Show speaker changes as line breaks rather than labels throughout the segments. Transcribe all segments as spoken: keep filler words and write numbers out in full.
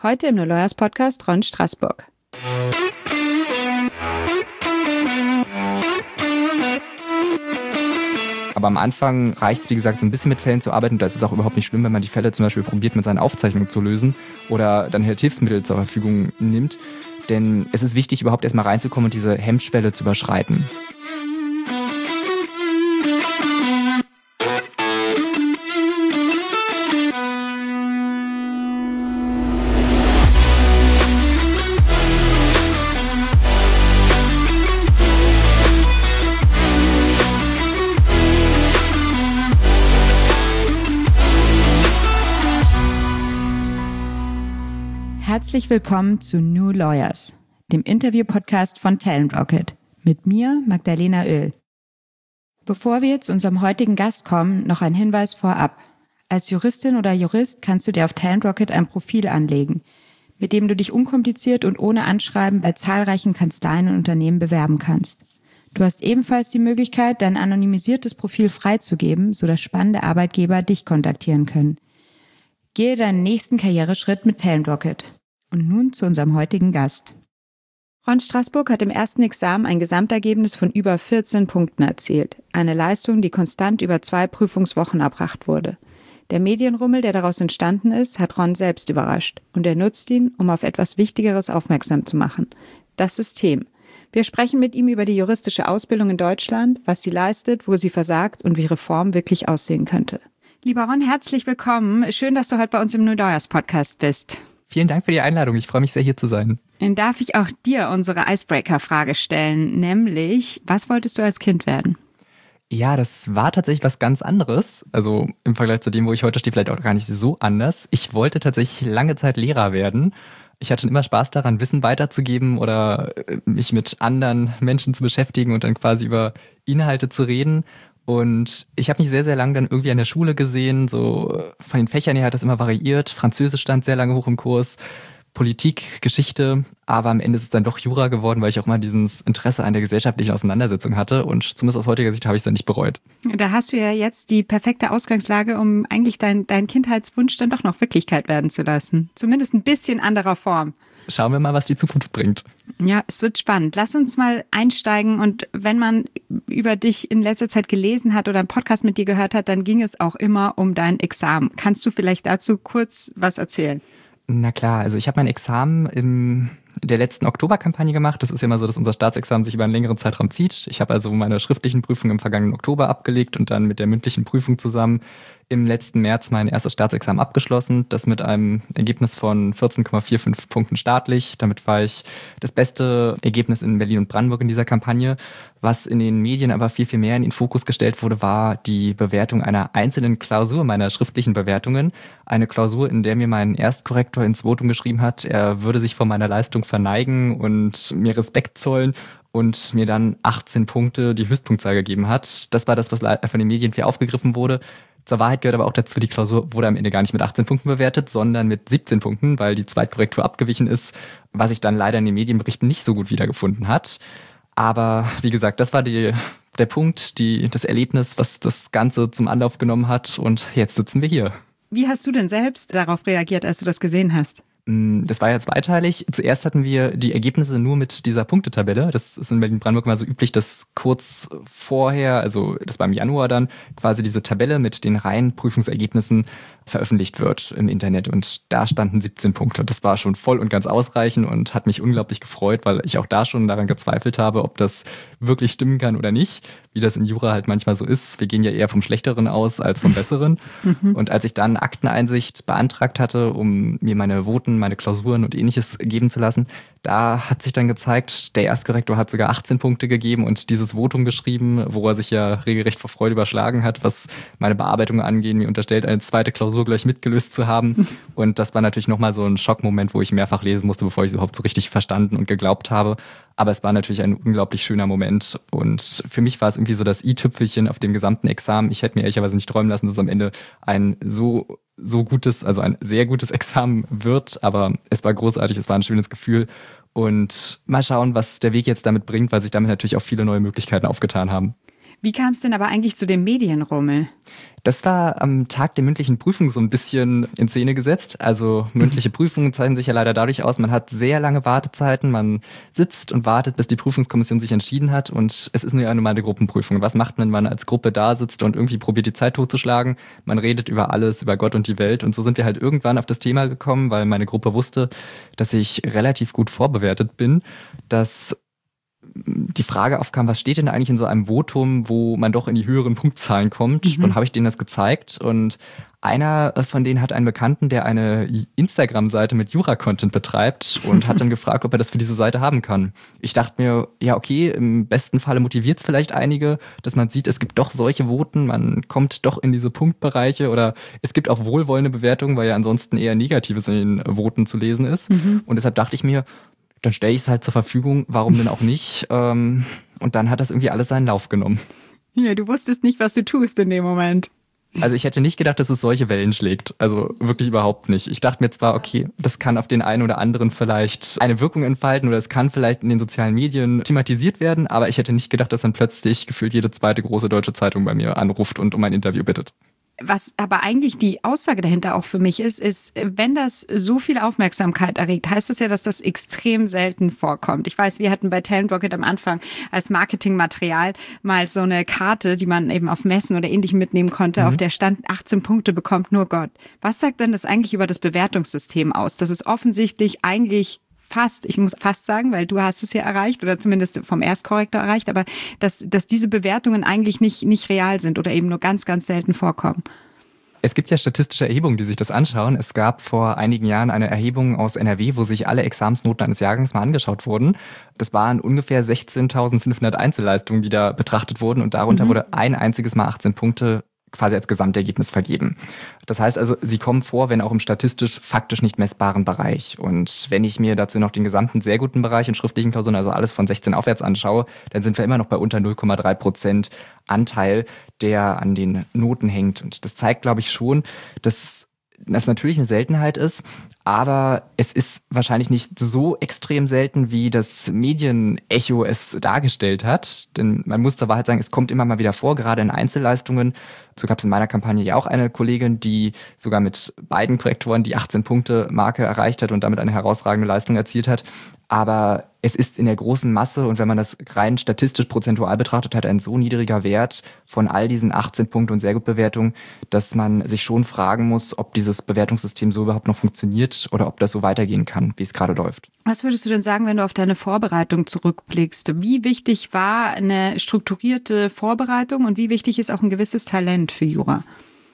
Heute im New Lawyers Podcast Ron Straßburg.
Aber am Anfang reicht es, wie gesagt, so ein bisschen mit Fällen zu arbeiten. Und da ist es auch überhaupt nicht schlimm, wenn man die Fälle zum Beispiel probiert, mit seinen Aufzeichnungen zu lösen oder dann halt Hilfsmittel zur Verfügung nimmt. Denn es ist wichtig, überhaupt erstmal reinzukommen und diese Hemmschwelle zu überschreiten.
Herzlich willkommen zu New Lawyers, dem Interview-Podcast von Talent Rocket, mit mir, Magdalena Oehl. Bevor wir zu unserem heutigen Gast kommen, noch ein Hinweis vorab. Als Juristin oder Jurist kannst du dir auf Talent Rocket ein Profil anlegen, mit dem du dich unkompliziert und ohne Anschreiben bei zahlreichen Kanzleien und Unternehmen bewerben kannst. Du hast ebenfalls die Möglichkeit, dein anonymisiertes Profil freizugeben, sodass spannende Arbeitgeber dich kontaktieren können. Gehe deinen nächsten Karriereschritt mit Talent Rocket. Und nun zu unserem heutigen Gast. Ron Straßburg hat im ersten Examen ein Gesamtergebnis von über vierzehn Punkten erzielt. Eine Leistung, die konstant über zwei Prüfungswochen erbracht wurde. Der Medienrummel, der daraus entstanden ist, hat Ron selbst überrascht. Und er nutzt ihn, um auf etwas Wichtigeres aufmerksam zu machen. Das System. Wir sprechen mit ihm über die juristische Ausbildung in Deutschland, was sie leistet, wo sie versagt und wie Reform wirklich aussehen könnte. Lieber Ron, herzlich willkommen. Schön, dass du heute bei uns im New Lawyers Podcast bist.
Vielen Dank für die Einladung. Ich freue mich sehr, hier zu sein.
Dann darf ich auch dir unsere Icebreaker-Frage stellen, nämlich, was wolltest du als Kind werden?
Ja, das war tatsächlich was ganz anderes. Also im Vergleich zu dem, wo ich heute stehe, vielleicht auch gar nicht so anders. Ich wollte tatsächlich lange Zeit Lehrer werden. Ich hatte immer Spaß daran, Wissen weiterzugeben oder mich mit anderen Menschen zu beschäftigen und dann quasi über Inhalte zu reden. Und ich habe mich sehr, sehr lange dann irgendwie an der Schule gesehen, so von den Fächern her hat das immer variiert. Französisch stand sehr lange hoch im Kurs, Politik, Geschichte, aber am Ende ist es dann doch Jura geworden, weil ich auch mal dieses Interesse an der gesellschaftlichen Auseinandersetzung hatte und zumindest aus heutiger Sicht habe ich es dann nicht bereut.
Da hast du ja jetzt die perfekte Ausgangslage, um eigentlich dein, dein Kindheitswunsch dann doch noch Wirklichkeit werden zu lassen. Zumindest ein bisschen anderer Form.
Schauen wir mal, was die Zukunft bringt.
Ja, es wird spannend. Lass uns mal einsteigen und wenn man über dich in letzter Zeit gelesen hat oder einen Podcast mit dir gehört hat, dann ging es auch immer um dein Examen. Kannst du vielleicht dazu kurz was erzählen?
Na klar, also ich habe mein Examen in der letzten Oktoberkampagne gemacht. Das ist ja immer so, dass unser Staatsexamen sich über einen längeren Zeitraum zieht. Ich habe also meine schriftlichen Prüfungen im vergangenen Oktober abgelegt und dann mit der mündlichen Prüfung zusammen im letzten März mein erstes Staatsexamen abgeschlossen. Das mit einem Ergebnis von vierzehn Komma fünfundvierzig Punkten staatlich. Damit war ich das beste Ergebnis in Berlin und Brandenburg in dieser Kampagne. Was in den Medien aber viel, viel mehr in den Fokus gestellt wurde, war die Bewertung einer einzelnen Klausur meiner schriftlichen Bewertungen. Eine Klausur, in der mir mein Erstkorrektor ins Votum geschrieben hat, er würde sich vor meiner Leistung verneigen und mir Respekt zollen und mir dann achtzehn Punkte die Höchstpunktzahl gegeben hat. Das war das, was von den Medien viel aufgegriffen wurde. Zur Wahrheit gehört aber auch dazu, die Klausur wurde am Ende gar nicht mit achtzehn Punkten bewertet, sondern mit siebzehn Punkten, weil die Zweitkorrektur abgewichen ist, was sich dann leider in den Medienberichten nicht so gut wiedergefunden hat. Aber wie gesagt, das war die, der Punkt, die, das Erlebnis, was das Ganze zum Anlauf genommen hat und jetzt sitzen wir hier.
Wie hast du denn selbst darauf reagiert, als du das gesehen hast?
Das war ja zweiteilig. Zuerst hatten wir die Ergebnisse nur mit dieser Punktetabelle. Das ist in Berlin-Brandenburg immer so üblich, dass kurz vorher, also das war im Januar dann, quasi diese Tabelle mit den reinen Prüfungsergebnissen veröffentlicht wird im Internet. Und da standen siebzehn Punkte. Und das war schon voll und ganz ausreichend und hat mich unglaublich gefreut, weil ich auch da schon daran gezweifelt habe, ob das wirklich stimmen kann oder nicht. Wie das in Jura halt manchmal so ist. Wir gehen ja eher vom Schlechteren aus als vom Besseren. Mhm. Und als ich dann Akteneinsicht beantragt hatte, um mir meine Voten, meine Klausuren und ähnliches geben zu lassen, da hat sich dann gezeigt, der Erstkorrektor hat sogar achtzehn Punkte gegeben und dieses Votum geschrieben, wo er sich ja regelrecht vor Freude überschlagen hat, was meine Bearbeitung angeht, mir unterstellt, eine zweite Klausur gleich mitgelöst zu haben. Und das war natürlich nochmal so ein Schockmoment, wo ich mehrfach lesen musste, bevor ich es überhaupt so richtig verstanden und geglaubt habe. Aber es war natürlich ein unglaublich schöner Moment und für mich war es irgendwie so das i-Tüpfelchen auf dem gesamten Examen. Ich hätte mir ehrlicherweise nicht träumen lassen, dass es am Ende ein so, so gutes, also ein sehr gutes Examen wird, aber es war großartig, es war ein schönes Gefühl und mal schauen, was der Weg jetzt damit bringt, weil sich damit natürlich auch viele neue Möglichkeiten aufgetan haben.
Wie kam es denn aber eigentlich zu dem Medienrummel?
Das war am Tag der mündlichen Prüfung so ein bisschen in Szene gesetzt. Also mündliche Prüfungen zeichnen sich ja leider dadurch aus, man hat sehr lange Wartezeiten, man sitzt und wartet, bis die Prüfungskommission sich entschieden hat und es ist nur eine normale Gruppenprüfung. Was macht man, wenn man als Gruppe da sitzt und irgendwie probiert, die Zeit totzuschlagen? Man redet über alles, über Gott und die Welt und so sind wir halt irgendwann auf das Thema gekommen, weil meine Gruppe wusste, dass ich relativ gut vorbewertet bin, dass die Frage aufkam, was steht denn eigentlich in so einem Votum, wo man doch in die höheren Punktzahlen kommt? Mhm. Und habe ich denen das gezeigt und einer von denen hat einen Bekannten, der eine Instagram-Seite mit Jura-Content betreibt und hat dann gefragt, ob er das für diese Seite haben kann. Ich dachte mir, ja okay, im besten Falle motiviert es vielleicht einige, dass man sieht, es gibt doch solche Voten, man kommt doch in diese Punktbereiche oder es gibt auch wohlwollende Bewertungen, weil ja ansonsten eher Negatives in den Voten zu lesen ist. Mhm. Und deshalb dachte ich mir, dann stelle ich es halt zur Verfügung, warum denn auch nicht? Und dann hat das irgendwie alles seinen Lauf genommen.
Ja, du wusstest nicht, was du tust in dem Moment.
Also ich hätte nicht gedacht, dass es solche Wellen schlägt. Also wirklich überhaupt nicht. Ich dachte mir zwar, okay, das kann auf den einen oder anderen vielleicht eine Wirkung entfalten oder es kann vielleicht in den sozialen Medien thematisiert werden, aber ich hätte nicht gedacht, dass dann plötzlich gefühlt jede zweite große deutsche Zeitung bei mir anruft und um ein Interview bittet.
Was aber eigentlich die Aussage dahinter auch für mich ist, ist, wenn das so viel Aufmerksamkeit erregt, heißt das ja, dass das extrem selten vorkommt. Ich weiß, wir hatten bei Talent Rocket am Anfang als Marketingmaterial mal so eine Karte, die man eben auf Messen oder Ähnlichem mitnehmen konnte, mhm. auf der stand achtzehn Punkte bekommt nur Gott. Was sagt denn das eigentlich über das Bewertungssystem aus? Das ist offensichtlich eigentlich fast, ich muss fast sagen, weil du hast es ja erreicht oder zumindest vom Erstkorrektor erreicht, aber dass, dass diese Bewertungen eigentlich nicht, nicht real sind oder eben nur ganz, ganz selten vorkommen.
Es gibt ja statistische Erhebungen, die sich das anschauen. Es gab vor einigen Jahren eine Erhebung aus N R W, wo sich alle Examensnoten eines Jahrgangs mal angeschaut wurden. Das waren ungefähr sechzehntausendfünfhundert Einzelleistungen, die da betrachtet wurden und darunter mhm. wurde ein einziges Mal achtzehn Punkte quasi als Gesamtergebnis vergeben. Das heißt also, sie kommen vor, wenn auch im statistisch faktisch nicht messbaren Bereich. Und wenn ich mir dazu noch den gesamten sehr guten Bereich in schriftlichen Klausuren, also alles von sechzehn aufwärts anschaue, dann sind wir immer noch bei unter null Komma drei Prozent Anteil, der an den Noten hängt. Und das zeigt, glaube ich, schon, dass das natürlich eine Seltenheit ist, aber es ist wahrscheinlich nicht so extrem selten, wie das Medienecho es dargestellt hat. Denn man muss zur Wahrheit sagen, es kommt immer mal wieder vor, gerade in Einzelleistungen. So gab es in meiner Kampagne ja auch eine Kollegin, die sogar mit beiden Korrektoren die achtzehn-Punkte-Marke erreicht hat und damit eine herausragende Leistung erzielt hat. Aber es ist in der großen Masse und wenn man das rein statistisch prozentual betrachtet, hat ein so niedriger Wert von all diesen achtzehn Punkte und Sehr-Gut-Bewertungen, dass man sich schon fragen muss, ob dieses Bewertungssystem so überhaupt noch funktioniert oder ob das so weitergehen kann, wie es gerade läuft.
Was würdest du denn sagen, wenn du auf deine Vorbereitung zurückblickst? Wie wichtig war eine strukturierte Vorbereitung und wie wichtig ist auch ein gewisses Talent für Jura?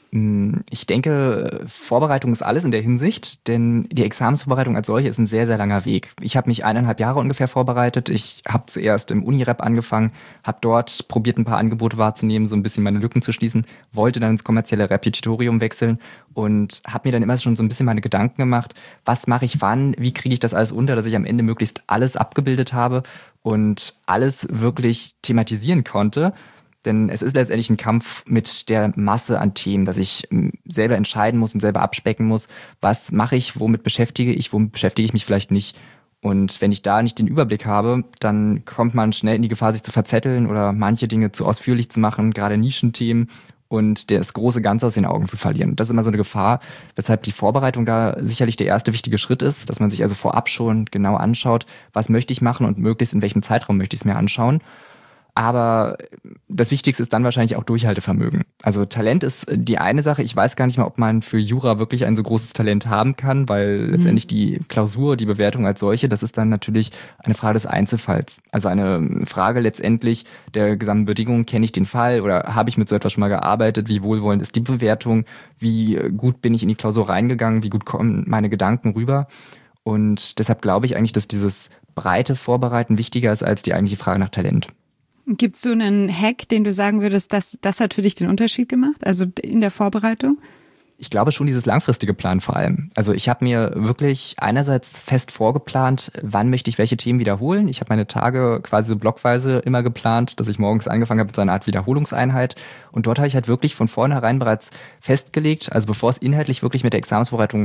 Ich denke, Vorbereitung ist alles in der Hinsicht, denn die Examensvorbereitung als solche ist ein sehr, sehr langer Weg. Ich habe mich eineinhalb Jahre ungefähr vorbereitet. Ich habe zuerst im Unirep angefangen, habe dort probiert, ein paar Angebote wahrzunehmen, so ein bisschen meine Lücken zu schließen, wollte dann ins kommerzielle Repetitorium wechseln und habe mir dann immer schon so ein bisschen meine Gedanken gemacht, was mache ich wann, wie kriege ich das alles unter, dass ich am Ende möglichst alles abgebildet habe und alles wirklich thematisieren konnte. Denn es ist letztendlich ein Kampf mit der Masse an Themen, dass ich selber entscheiden muss und selber abspecken muss, was mache ich, womit beschäftige ich, womit beschäftige ich mich vielleicht nicht. Und wenn ich da nicht den Überblick habe, dann kommt man schnell in die Gefahr, sich zu verzetteln oder manche Dinge zu ausführlich zu machen, gerade Nischenthemen und das große Ganze aus den Augen zu verlieren. Das ist immer so eine Gefahr, weshalb die Vorbereitung da sicherlich der erste wichtige Schritt ist, dass man sich also vorab schon genau anschaut, was möchte ich machen und möglichst in welchem Zeitraum möchte ich es mir anschauen. Aber das Wichtigste ist dann wahrscheinlich auch Durchhaltevermögen. Also Talent ist die eine Sache. Ich weiß gar nicht mal, ob man für Jura wirklich ein so großes Talent haben kann, weil mhm. letztendlich die Klausur, die Bewertung als solche, das ist dann natürlich eine Frage des Einzelfalls. Also eine Frage letztendlich der gesamten Bedingungen, kenne ich den Fall oder habe ich mit so etwas schon mal gearbeitet, wie wohlwollend ist die Bewertung, wie gut bin ich in die Klausur reingegangen, wie gut kommen meine Gedanken rüber. Und deshalb glaube ich eigentlich, dass dieses breite Vorbereiten wichtiger ist als die eigentliche Frage nach Talent.
Gibt es so einen Hack, den du sagen würdest, dass das hat für dich den Unterschied gemacht, also in der Vorbereitung?
Ich glaube schon dieses langfristige Plan vor allem. Also ich habe mir wirklich einerseits fest vorgeplant, wann möchte ich welche Themen wiederholen. Ich habe meine Tage quasi so blockweise immer geplant, dass ich morgens angefangen habe mit so einer Art Wiederholungseinheit. Und dort habe ich halt wirklich von vornherein bereits festgelegt, also bevor es inhaltlich wirklich mit der Examensvorbereitung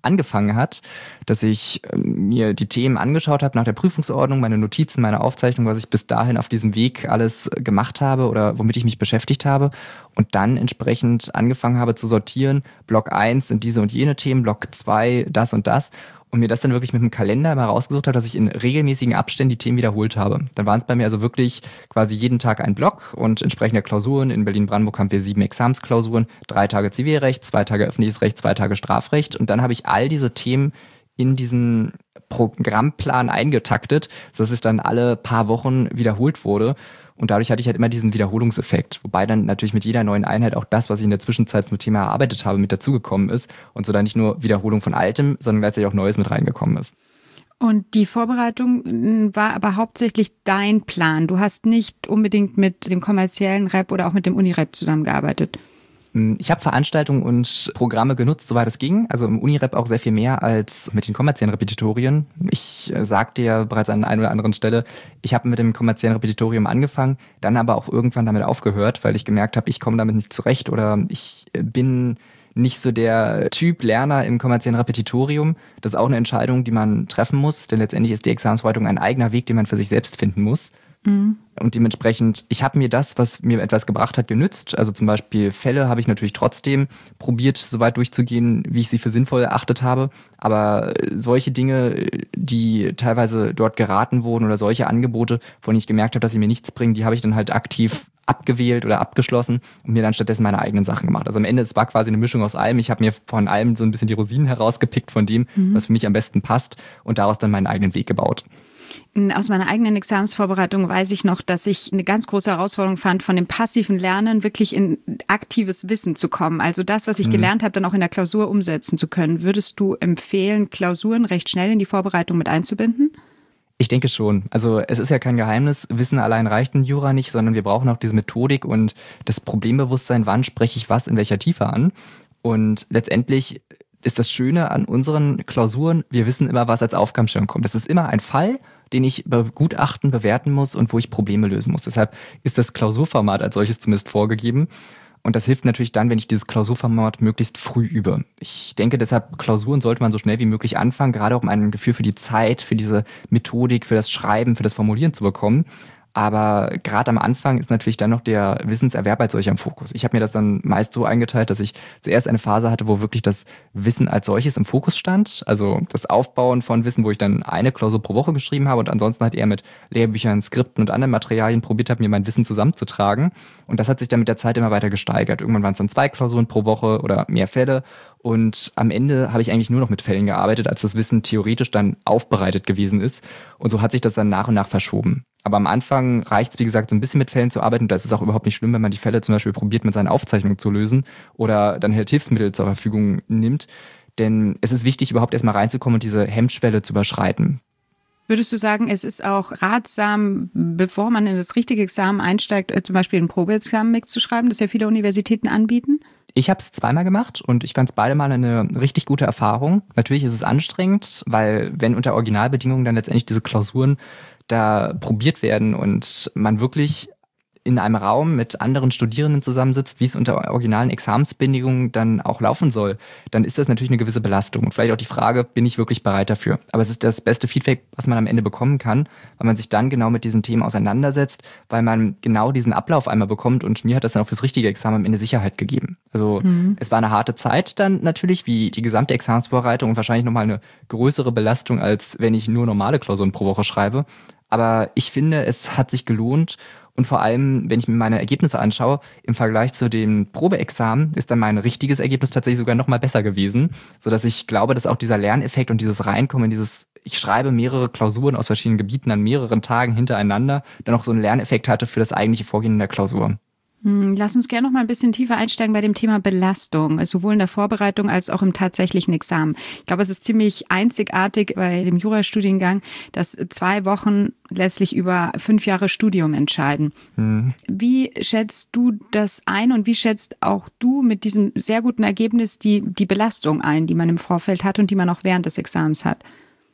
angefangen hat, dass ich mir die Themen angeschaut habe nach der Prüfungsordnung, meine Notizen, meine Aufzeichnung, was ich bis dahin auf diesem Weg alles gemacht habe oder womit ich mich beschäftigt habe und dann entsprechend angefangen habe zu sortieren. Block eins sind diese und jene Themen, Block zwei das und das. Und mir das dann wirklich mit dem Kalender mal rausgesucht habe, dass ich in regelmäßigen Abständen die Themen wiederholt habe. Dann waren es bei mir also wirklich quasi jeden Tag ein Block und entsprechende Klausuren. In Berlin-Brandenburg haben wir sieben Examensklausuren, drei Tage Zivilrecht, zwei Tage öffentliches Recht, zwei Tage Strafrecht. Und dann habe ich all diese Themen in diesen Programmplan eingetaktet, dass es dann alle paar Wochen wiederholt wurde. Und dadurch hatte ich halt immer diesen Wiederholungseffekt, wobei dann natürlich mit jeder neuen Einheit auch das, was ich in der Zwischenzeit zum Thema erarbeitet habe, mit dazugekommen ist und so dann nicht nur Wiederholung von Altem, sondern gleichzeitig auch Neues mit reingekommen ist.
Und die Vorbereitung war aber hauptsächlich dein Plan. Du hast nicht unbedingt mit dem kommerziellen Rap oder auch mit dem Unirap zusammengearbeitet.
Ich habe Veranstaltungen und Programme genutzt, soweit es ging. Also im Unirap auch sehr viel mehr als mit den kommerziellen Repetitorien. Ich sagte ja bereits an einer oder anderen Stelle, ich habe mit dem kommerziellen Repetitorium angefangen, dann aber auch irgendwann damit aufgehört, weil ich gemerkt habe, ich komme damit nicht zurecht oder ich bin nicht so der Typ Lerner im kommerziellen Repetitorium. Das ist auch eine Entscheidung, die man treffen muss, denn letztendlich ist die Examensvorbereitung ein eigener Weg, den man für sich selbst finden muss. Mhm. Und dementsprechend, ich habe mir das, was mir etwas gebracht hat, genützt. Also zum Beispiel Fälle habe ich natürlich trotzdem probiert, so weit durchzugehen, wie ich sie für sinnvoll erachtet habe. Aber solche Dinge, die teilweise dort geraten wurden oder solche Angebote, von denen ich gemerkt habe, dass sie mir nichts bringen, die habe ich dann halt aktiv abgewählt oder abgeschlossen und mir dann stattdessen meine eigenen Sachen gemacht. Also am Ende, es war quasi eine Mischung aus allem. Ich habe mir von allem so ein bisschen die Rosinen herausgepickt von dem, mhm. was für mich am besten passt und daraus dann meinen eigenen Weg gebaut.
Aus meiner eigenen Examensvorbereitung weiß ich noch, dass ich eine ganz große Herausforderung fand, von dem passiven Lernen wirklich in aktives Wissen zu kommen. Also das, was ich mhm. gelernt habe, dann auch in der Klausur umsetzen zu können. Würdest du empfehlen, Klausuren recht schnell in die Vorbereitung mit einzubinden?
Ich denke schon. Also es ist ja kein Geheimnis, Wissen allein reicht in Jura nicht, sondern wir brauchen auch diese Methodik und das Problembewusstsein, wann spreche ich was in welcher Tiefe an. Und letztendlich ist das Schöne an unseren Klausuren, wir wissen immer, was als Aufgabenstellung kommt. Das ist immer ein Fall, den ich begutachten, bewerten muss und wo ich Probleme lösen muss. Deshalb ist das Klausurformat als solches zumindest vorgegeben. Und das hilft natürlich dann, wenn ich dieses Klausurformat möglichst früh übe. Ich denke deshalb, Klausuren sollte man so schnell wie möglich anfangen, gerade auch um ein Gefühl für die Zeit, für diese Methodik, für das Schreiben, für das Formulieren zu bekommen. Aber gerade am Anfang ist natürlich dann noch der Wissenserwerb als solcher im Fokus. Ich habe mir das dann meist so eingeteilt, dass ich zuerst eine Phase hatte, wo wirklich das Wissen als solches im Fokus stand. Also das Aufbauen von Wissen, wo ich dann eine Klausur pro Woche geschrieben habe und ansonsten halt eher mit Lehrbüchern, Skripten und anderen Materialien probiert habe, mir mein Wissen zusammenzutragen. Und das hat sich dann mit der Zeit immer weiter gesteigert. Irgendwann waren es dann zwei Klausuren pro Woche oder mehr Fälle. Und am Ende habe ich eigentlich nur noch mit Fällen gearbeitet, als das Wissen theoretisch dann aufbereitet gewesen ist. Und so hat sich das dann nach und nach verschoben. Aber am Anfang reicht es, wie gesagt, so ein bisschen mit Fällen zu arbeiten. Und da ist es auch überhaupt nicht schlimm, wenn man die Fälle zum Beispiel probiert, mit seinen Aufzeichnungen zu lösen oder dann halt Hilfsmittel zur Verfügung nimmt. Denn es ist wichtig, überhaupt erstmal reinzukommen und diese Hemmschwelle zu überschreiten.
Würdest du sagen, es ist auch ratsam, bevor man in das richtige Examen einsteigt, zum Beispiel ein Probeexamen mitzuschreiben, das ja viele Universitäten anbieten?
Ich habe es zweimal gemacht und ich fand es beide Mal eine richtig gute Erfahrung. Natürlich ist es anstrengend, weil wenn unter Originalbedingungen dann letztendlich diese Klausuren da probiert werden und man wirklich in einem Raum mit anderen Studierenden zusammensitzt, wie es unter originalen Examensbedingungen dann auch laufen soll, dann ist das natürlich eine gewisse Belastung. Und vielleicht auch die Frage, bin ich wirklich bereit dafür? Aber es ist das beste Feedback, was man am Ende bekommen kann, weil man sich dann genau mit diesen Themen auseinandersetzt, weil man genau diesen Ablauf einmal bekommt und mir hat das dann auch fürs richtige Examen am Ende Sicherheit gegeben. Also mhm. es war eine harte Zeit dann natürlich, wie die gesamte Examensvorbereitung und wahrscheinlich nochmal eine größere Belastung, als wenn ich nur normale Klausuren pro Woche schreibe. Aber ich finde, es hat sich gelohnt. Und vor allem, wenn ich mir meine Ergebnisse anschaue, im Vergleich zu dem Probeexamen ist dann mein richtiges Ergebnis tatsächlich sogar noch mal besser gewesen, sodass ich glaube, dass auch dieser Lerneffekt und dieses Reinkommen in dieses, ich schreibe mehrere Klausuren aus verschiedenen Gebieten an mehreren Tagen hintereinander, dann auch so einen Lerneffekt hatte für das eigentliche Vorgehen in der Klausur.
Lass uns gerne noch mal ein bisschen tiefer einsteigen bei dem Thema Belastung, sowohl in der Vorbereitung als auch im tatsächlichen Examen. Ich glaube, es ist ziemlich einzigartig bei dem Jurastudiengang, dass zwei Wochen letztlich über fünf Jahre Studium entscheiden. Mhm. Wie schätzt du das ein und wie schätzt auch du mit diesem sehr guten Ergebnis die, die Belastung ein, die man im Vorfeld hat und die man auch während des Examens hat?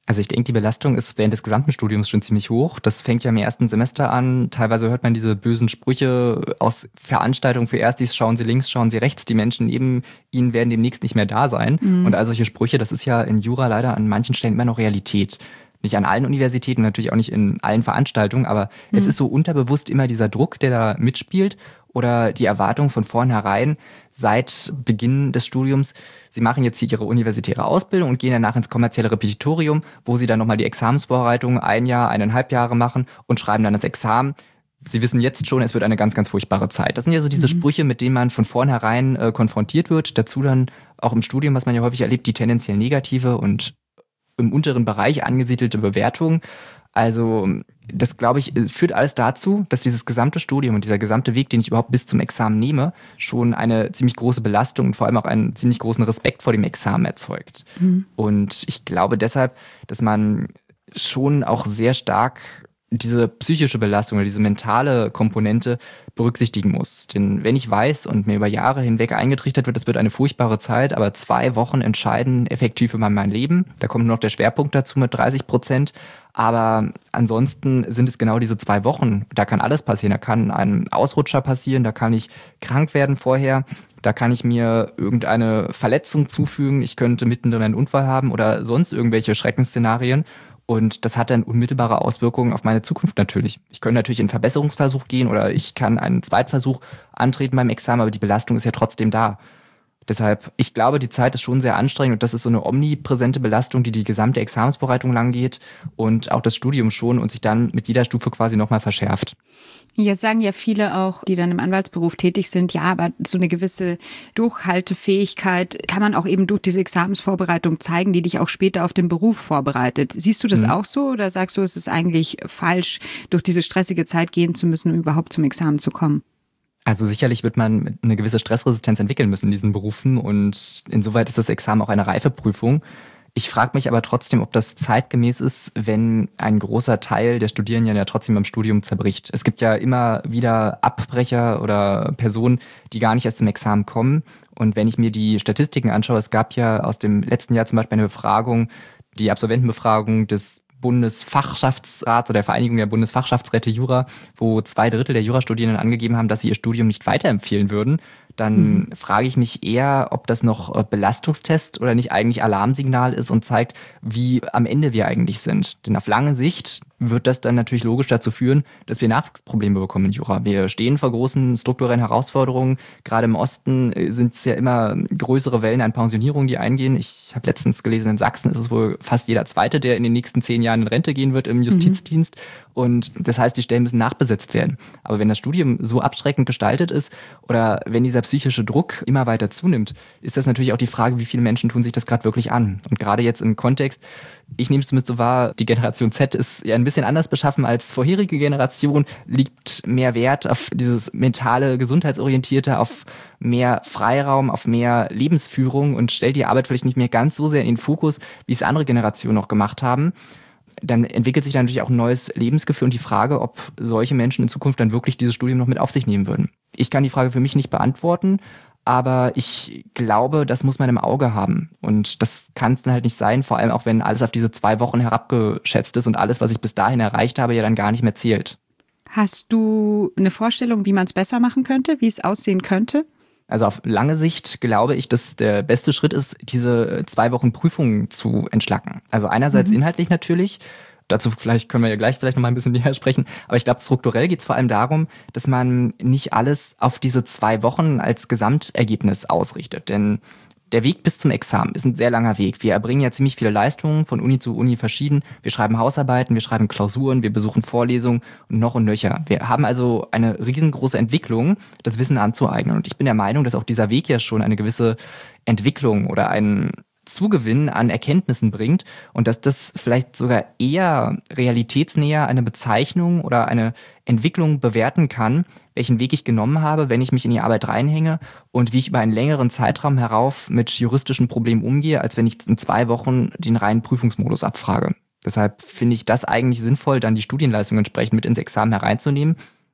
Also ich denke, die Belastung ist während des gesamten Studiums schon ziemlich hoch. Das fängt ja im ersten Semester an. Teilweise hört man diese bösen Sprüche aus Veranstaltungen für Erstis, schauen Sie links, schauen Sie rechts. Die Menschen neben Ihnen werden demnächst nicht mehr da sein. Mhm. Und all solche Sprüche, das ist ja in Jura leider an manchen Stellen immer noch Realität. Nicht an allen Universitäten, natürlich auch nicht in allen Veranstaltungen, aber mhm. es ist so unterbewusst immer dieser Druck, der da mitspielt oder die Erwartung von vornherein seit Beginn des Studiums. Sie machen jetzt hier Ihre universitäre Ausbildung und gehen danach ins kommerzielle Repetitorium, wo Sie dann nochmal die Examensvorbereitung ein Jahr, eineinhalb Jahre machen und schreiben dann das Examen. Sie wissen jetzt schon, es wird eine ganz, ganz furchtbare Zeit. Das sind ja so diese mhm. Sprüche, mit denen man von vornherein äh, konfrontiert wird. Dazu dann auch im Studium, was man ja häufig erlebt, die tendenziell negative und im unteren Bereich angesiedelte Bewertung. Also das, glaube ich, führt alles dazu, dass dieses gesamte Studium und dieser gesamte Weg, den ich überhaupt bis zum Examen nehme, schon eine ziemlich große Belastung und vor allem auch einen ziemlich großen Respekt vor dem Examen erzeugt. Mhm. Und ich glaube deshalb, dass man schon auch sehr stark diese psychische Belastung oder diese mentale Komponente berücksichtigen muss. Denn wenn ich weiß und mir über Jahre hinweg eingetrichtert wird, es wird eine furchtbare Zeit, aber zwei Wochen entscheiden effektiv über mein Leben, da kommt noch der Schwerpunkt dazu mit dreißig Prozent, aber ansonsten sind es genau diese zwei Wochen. Da kann alles passieren, da kann ein Ausrutscher passieren, da kann ich krank werden vorher, da kann ich mir irgendeine Verletzung zufügen, ich könnte mittendrin einen Unfall haben oder sonst irgendwelche Schreckensszenarien. Und das hat dann unmittelbare Auswirkungen auf meine Zukunft natürlich. Ich könnte natürlich in einen Verbesserungsversuch gehen oder ich kann einen Zweitversuch antreten beim Examen, aber die Belastung ist ja trotzdem da. Deshalb, ich glaube, die Zeit ist schon sehr anstrengend und das ist so eine omnipräsente Belastung, die die gesamte Examensvorbereitung lang geht und auch das Studium schon und sich dann mit jeder Stufe quasi nochmal verschärft.
Jetzt sagen ja viele auch, die dann im Anwaltsberuf tätig sind, ja, aber so eine gewisse Durchhaltefähigkeit kann man auch eben durch diese Examensvorbereitung zeigen, die dich auch später auf den Beruf vorbereitet. Siehst du das mhm. auch so oder sagst du, es ist eigentlich falsch, durch diese stressige Zeit gehen zu müssen, um überhaupt zum Examen zu kommen?
Also sicherlich wird man eine gewisse Stressresistenz entwickeln müssen in diesen Berufen und insoweit ist das Examen auch eine Reifeprüfung. Ich frage mich aber trotzdem, ob das zeitgemäß ist, wenn ein großer Teil der Studierenden ja trotzdem beim Studium zerbricht. Es gibt ja immer wieder Abbrecher oder Personen, die gar nicht erst zum Examen kommen. Und wenn ich mir die Statistiken anschaue, es gab ja aus dem letzten Jahr zum Beispiel eine Befragung, die Absolventenbefragung des Bundesfachschaftsrats oder der Vereinigung der Bundesfachschaftsräte Jura, wo zwei Drittel der Jurastudierenden angegeben haben, dass sie ihr Studium nicht weiterempfehlen würden, dann mhm. frage ich mich eher, ob das noch Belastungstest oder nicht eigentlich Alarmsignal ist und zeigt, wie am Ende wir eigentlich sind. Denn auf lange Sicht wird das dann natürlich logisch dazu führen, dass wir Nachwuchsprobleme bekommen in Jura. Wir stehen vor großen strukturellen Herausforderungen. Gerade im Osten sind es ja immer größere Wellen an Pensionierungen, die eingehen. Ich habe letztens gelesen, in Sachsen ist es wohl fast jeder Zweite, der in den nächsten zehn Jahren in Rente gehen wird im Justizdienst. Mhm. Und das heißt, die Stellen müssen nachbesetzt werden. Aber wenn das Studium so abschreckend gestaltet ist oder wenn dieser psychische Druck immer weiter zunimmt, ist das natürlich auch die Frage, wie viele Menschen tun sich das gerade wirklich an. Und gerade jetzt im Kontext, ich nehme es zumindest so wahr, die Generation Z ist ja ein bisschen anders beschaffen als vorherige Generation, liegt mehr Wert auf dieses mentale, gesundheitsorientierte, auf mehr Freiraum, auf mehr Lebensführung und stellt die Arbeit vielleicht nicht mehr ganz so sehr in den Fokus, wie es andere Generationen noch gemacht haben. Dann entwickelt sich da natürlich auch ein neues Lebensgefühl und die Frage, ob solche Menschen in Zukunft dann wirklich dieses Studium noch mit auf sich nehmen würden. Ich kann die Frage für mich nicht beantworten, aber ich glaube, das muss man im Auge haben. Und das kann es dann halt nicht sein, vor allem auch wenn alles auf diese zwei Wochen herabgeschätzt ist und alles, was ich bis dahin erreicht habe, ja dann gar nicht mehr zählt. Hast du eine Vorstellung, wie man es besser machen könnte, wie es aussehen könnte? Also auf lange Sicht glaube ich, dass der beste Schritt ist, diese zwei Wochen Prüfungen zu entschlacken. Also einerseits mhm. inhaltlich natürlich, dazu vielleicht können wir ja gleich vielleicht noch mal ein bisschen näher sprechen, aber ich glaube, strukturell geht es vor allem darum, dass man nicht alles auf diese zwei Wochen als Gesamtergebnis ausrichtet, denn der Weg bis zum Examen ist ein sehr langer Weg. Wir erbringen ja ziemlich viele Leistungen von Uni zu Uni verschieden. Wir schreiben Hausarbeiten, wir schreiben Klausuren, wir besuchen Vorlesungen und noch und nöcher. Wir haben also eine riesengroße Entwicklung, das Wissen anzueignen. Und ich bin der Meinung, dass auch dieser Weg ja schon eine gewisse Entwicklung oder einen Zugewinn an Erkenntnissen bringt und dass das vielleicht sogar eher realitätsnäher eine Bezeichnung oder eine Entwicklung bewerten kann, welchen Weg ich genommen habe, wenn ich mich in die Arbeit reinhänge und wie ich über einen längeren Zeitraum herauf mit juristischen Problemen umgehe, als wenn ich in zwei Wochen den reinen Prüfungsmodus abfrage. Deshalb finde ich das eigentlich sinnvoll, dann die Studienleistung entsprechend mit ins Examen hereinzunehmen.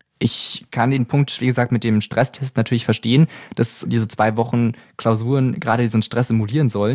Ich kann den Punkt, wie gesagt, mit dem Stresstest natürlich verstehen, dass diese zwei Wochen Klausuren gerade diesen Stress simulieren sollen.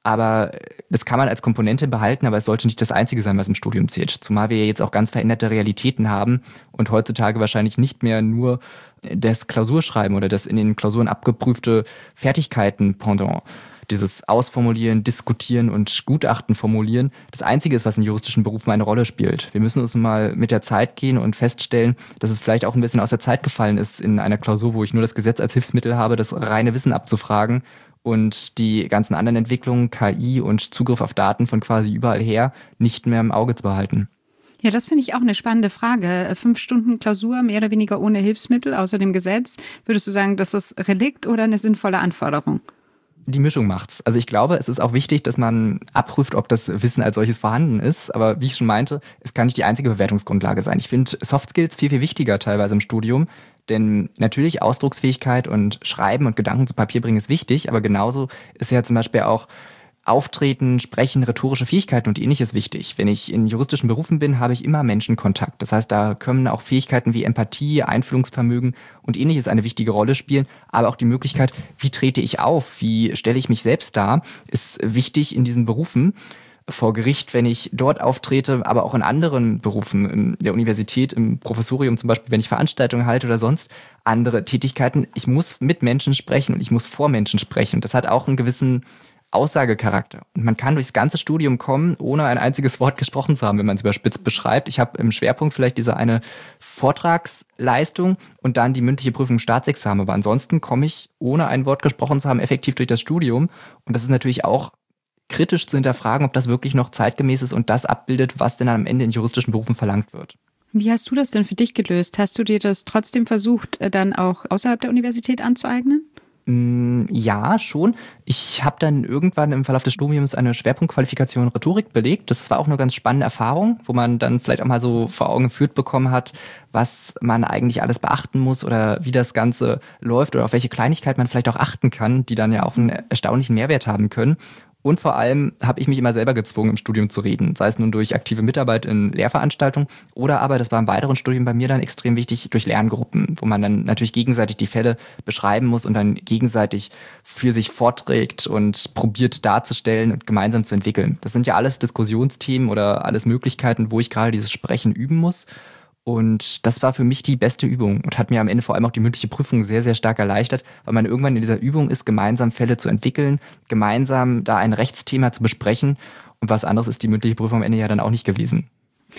Aber das kann man als Komponente behalten, aber es sollte nicht das Einzige sein, was im Studium zählt. Zumal wir jetzt auch ganz veränderte Realitäten haben und heutzutage wahrscheinlich nicht mehr nur das Klausurschreiben oder das in den Klausuren abgeprüfte Fertigkeiten-Pendant, dieses Ausformulieren, Diskutieren und Gutachten formulieren, das Einzige ist, was in juristischen Berufen eine Rolle spielt. Wir müssen uns mal mit der Zeit gehen und feststellen, dass es vielleicht auch ein bisschen aus der Zeit gefallen ist, in einer Klausur, wo ich nur das Gesetz als Hilfsmittel habe, das reine Wissen abzufragen und die ganzen anderen Entwicklungen, K I und Zugriff auf Daten von quasi überall her, nicht mehr im Auge zu behalten.
Ja, das finde ich auch eine spannende Frage. Fünf Stunden Klausur, mehr oder weniger ohne Hilfsmittel, außer dem Gesetz. Würdest du sagen, das ist Relikt oder eine sinnvolle Anforderung?
Die Mischung macht's. Also ich glaube, es ist auch wichtig, dass man abprüft, ob das Wissen als solches vorhanden ist. Aber wie ich schon meinte, es kann nicht die einzige Bewertungsgrundlage sein. Ich finde Soft Skills viel, viel wichtiger teilweise im Studium. Denn natürlich Ausdrucksfähigkeit und Schreiben und Gedanken zu Papier bringen ist wichtig. Aber genauso ist ja zum Beispiel auch Auftreten, Sprechen, rhetorische Fähigkeiten und Ähnliches wichtig. Wenn ich in juristischen Berufen bin, habe ich immer Menschenkontakt. Das heißt, da können auch Fähigkeiten wie Empathie, Einfühlungsvermögen und Ähnliches eine wichtige Rolle spielen. Aber auch die Möglichkeit, wie trete ich auf, wie stelle ich mich selbst dar, ist wichtig in diesen Berufen. Vor Gericht, wenn ich dort auftrete, aber auch in anderen Berufen, in der Universität, im Professorium zum Beispiel, wenn ich Veranstaltungen halte oder sonst andere Tätigkeiten. Ich muss mit Menschen sprechen und ich muss vor Menschen sprechen. Das hat auch einen gewissen Aussagecharakter. Und man kann durchs ganze Studium kommen, ohne ein einziges Wort gesprochen zu haben, wenn man es überspitzt beschreibt. Ich habe im Schwerpunkt vielleicht diese eine Vortragsleistung und dann die mündliche Prüfung im Staatsexamen. Aber ansonsten komme ich, ohne ein Wort gesprochen zu haben, effektiv durch das Studium. Und das ist natürlich auch kritisch zu hinterfragen, ob das wirklich noch zeitgemäß ist und das abbildet, was denn am Ende in juristischen Berufen verlangt wird.
Wie hast du das denn für dich gelöst? Hast du dir das trotzdem versucht, dann auch außerhalb der Universität anzueignen?
Ja, schon. Ich habe dann irgendwann im Verlauf des Studiums eine Schwerpunktqualifikation Rhetorik belegt. Das war auch eine ganz spannende Erfahrung, wo man dann vielleicht auch mal so vor Augen geführt bekommen hat, was man eigentlich alles beachten muss oder wie das Ganze läuft oder auf welche Kleinigkeit man vielleicht auch achten kann, die dann ja auch einen erstaunlichen Mehrwert haben können. Und vor allem habe ich mich immer selber gezwungen, im Studium zu reden, sei es nun durch aktive Mitarbeit in Lehrveranstaltungen oder aber, das war im weiteren Studium bei mir dann extrem wichtig, durch Lerngruppen, wo man dann natürlich gegenseitig die Fälle beschreiben muss und dann gegenseitig für sich vorträgt und probiert darzustellen und gemeinsam zu entwickeln. Das sind ja alles Diskussionsthemen oder alles Möglichkeiten, wo ich gerade dieses Sprechen üben muss. Und das war für mich die beste Übung und hat mir am Ende vor allem auch die mündliche Prüfung sehr, sehr stark erleichtert, weil man irgendwann in dieser Übung ist, gemeinsam Fälle zu entwickeln, gemeinsam da ein Rechtsthema zu besprechen. Und was anderes ist die mündliche Prüfung am Ende ja dann auch nicht gewesen.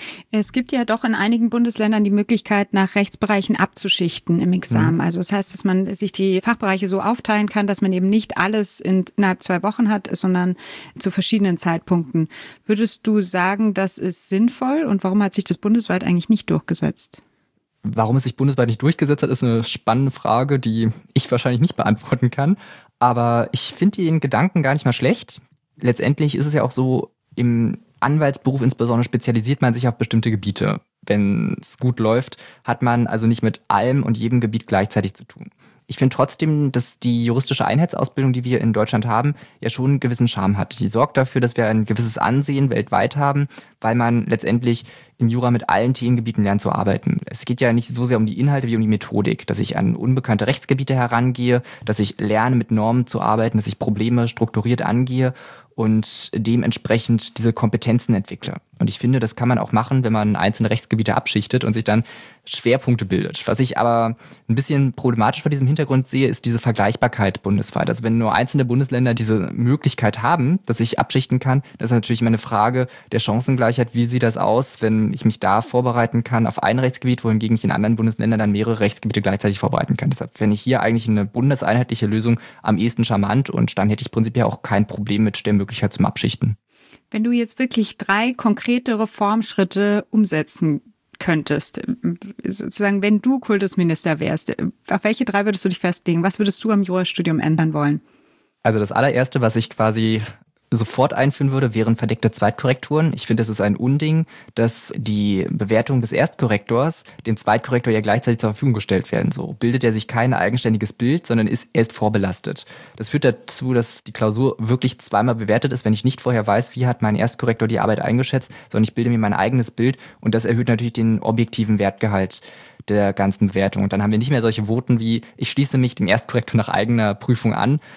Es gibt ja doch in einigen Bundesländern die Möglichkeit, nach Rechtsbereichen abzuschichten im Examen. Mhm. Also das heißt, dass man sich die Fachbereiche so aufteilen kann, dass man eben nicht alles in, innerhalb zwei Wochen hat, sondern zu verschiedenen Zeitpunkten. Würdest du sagen, das ist sinnvoll und warum hat sich das bundesweit eigentlich nicht durchgesetzt?
Warum es sich bundesweit nicht durchgesetzt hat, ist eine spannende Frage, die ich wahrscheinlich nicht beantworten kann. Aber ich finde den Gedanken gar nicht mal schlecht. Letztendlich ist es ja auch so, im Anwaltsberuf insbesondere spezialisiert man sich auf bestimmte Gebiete. Wenn es gut läuft, hat man also nicht mit allem und jedem Gebiet gleichzeitig zu tun. Ich finde trotzdem, dass die juristische Einheitsausbildung, die wir in Deutschland haben, ja schon einen gewissen Charme hat. Die sorgt dafür, dass wir ein gewisses Ansehen weltweit haben, weil man letztendlich im Jura mit allen Themengebieten lernt zu arbeiten. Es geht ja nicht so sehr um die Inhalte wie um die Methodik, dass ich an unbekannte Rechtsgebiete herangehe, dass ich lerne, mit Normen zu arbeiten, dass ich Probleme strukturiert angehe und dementsprechend diese Kompetenzen entwickle. Und ich finde, das kann man auch machen, wenn man einzelne Rechtsgebiete abschichtet und sich dann Schwerpunkte bildet. Was ich aber ein bisschen problematisch vor diesem Hintergrund sehe, ist diese Vergleichbarkeit bundesweit. Also wenn nur einzelne Bundesländer diese Möglichkeit haben, dass ich abschichten kann, das ist natürlich immer eine Frage der Chancengleichheit. Wie sieht das aus, wenn ich mich da vorbereiten kann auf ein Rechtsgebiet, wohingegen ich in anderen Bundesländern dann mehrere Rechtsgebiete gleichzeitig vorbereiten kann. Deshalb fände ich hier eigentlich eine bundeseinheitliche Lösung am ehesten charmant und dann hätte ich prinzipiell auch kein Problem mit der Möglichkeit zum Abschichten.
Wenn du jetzt wirklich drei konkrete Reformschritte umsetzen könntest, sozusagen, wenn du Kultusminister wärst, auf welche drei würdest du dich festlegen? Was würdest du am Jurastudium ändern wollen?
Also das allererste, was ich quasi sofort einführen würde, wären verdeckte Zweitkorrekturen. Ich finde, es ist ein Unding, dass die Bewertung des Erstkorrektors dem Zweitkorrektor ja gleichzeitig zur Verfügung gestellt werden. So bildet er sich kein eigenständiges Bild, sondern ist erst vorbelastet. Das führt dazu, dass die Klausur wirklich zweimal bewertet ist, wenn ich nicht vorher weiß, wie hat mein Erstkorrektor die Arbeit eingeschätzt, sondern ich bilde mir mein eigenes Bild und das erhöht natürlich den objektiven Wertgehalt der ganzen Bewertung. Und dann haben wir nicht mehr solche Voten wie, ich schließe mich dem Erstkorrektor nach eigener Prüfung an.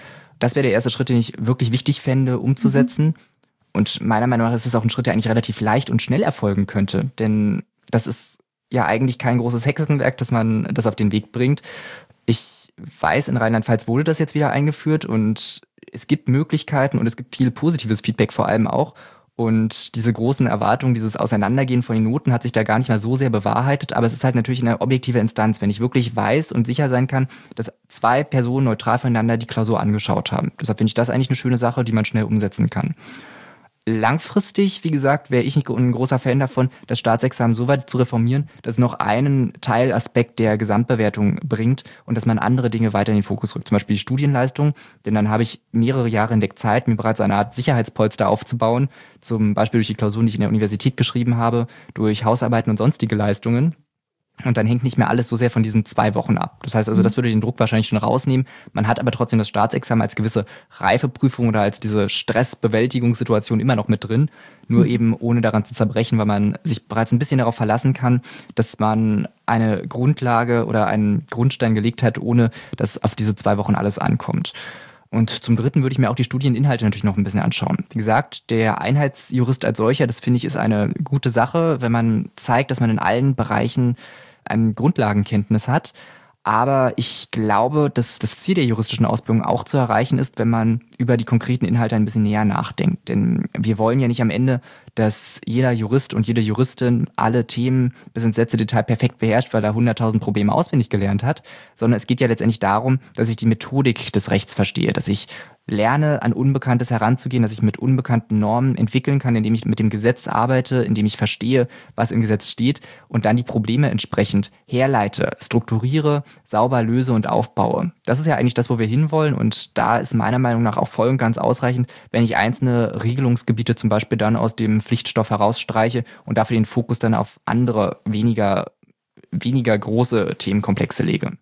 das wäre der erste Schritt, den ich wirklich wichtig fände, umzusetzen. Mhm. Und meiner Meinung nach ist es auch ein Schritt, der eigentlich relativ leicht und schnell erfolgen könnte. Denn das ist ja eigentlich kein großes Hexenwerk, dass man das auf den Weg bringt. Ich weiß, in Rheinland-Pfalz wurde das jetzt wieder eingeführt und es gibt Möglichkeiten und es gibt viel positives Feedback vor allem auch. Und diese großen Erwartungen, dieses Auseinandergehen von den Noten hat sich da gar nicht mal so sehr bewahrheitet. Aber es ist halt natürlich eine objektive Instanz, wenn ich wirklich weiß und sicher sein kann, dass zwei Personen neutral voneinander die Klausur angeschaut haben. Deshalb finde ich das eigentlich eine schöne Sache, die man schnell umsetzen kann. Langfristig, wie gesagt, wäre ich ein großer Fan davon, das Staatsexamen so weit zu reformieren, dass es noch einen Teilaspekt der Gesamtbewertung bringt und dass man andere Dinge weiter in den Fokus rückt. Zum Beispiel die Studienleistung, denn dann habe ich mehrere Jahre hinweg Zeit, mir bereits eine Art Sicherheitspolster aufzubauen, zum Beispiel durch die Klausuren, die ich in der Universität geschrieben habe, durch Hausarbeiten und sonstige Leistungen. Und dann hängt nicht mehr alles so sehr von diesen zwei Wochen ab. Das heißt also, das würde den Druck wahrscheinlich schon rausnehmen. Man hat aber trotzdem das Staatsexamen als gewisse Reifeprüfung oder als diese Stressbewältigungssituation immer noch mit drin. Nur eben ohne daran zu zerbrechen, weil man sich bereits ein bisschen darauf verlassen kann, dass man eine Grundlage oder einen Grundstein gelegt hat, ohne dass auf diese zwei Wochen alles ankommt. Und zum Dritten würde ich mir auch die Studieninhalte natürlich noch ein bisschen anschauen. Wie gesagt, der Einheitsjurist als solcher, das finde ich, ist eine gute Sache, wenn man zeigt, dass man in allen Bereichen eine Grundlagenkenntnis hat. Aber ich glaube, dass das Ziel der juristischen Ausbildung auch zu erreichen ist, wenn man über die konkreten Inhalte ein bisschen näher nachdenkt. Denn wir wollen ja nicht am Ende, dass jeder Jurist und jede Juristin alle Themen bis ins letzte Detail perfekt beherrscht, weil er hunderttausend Probleme auswendig gelernt hat, sondern es geht ja letztendlich darum, dass ich die Methodik des Rechts verstehe, dass ich lerne, an Unbekanntes heranzugehen, dass ich mit unbekannten Normen entwickeln kann, indem ich mit dem Gesetz arbeite, indem ich verstehe, was im Gesetz steht und dann die Probleme entsprechend herleite, strukturiere, sauber löse und aufbaue. Das ist ja eigentlich das, wo wir hinwollen und da ist meiner Meinung nach auch voll und ganz ausreichend, wenn ich einzelne Regelungsgebiete zum Beispiel dann aus dem Pflichtstoff herausstreiche und dafür den Fokus dann auf andere, weniger, weniger große Themenkomplexe lege.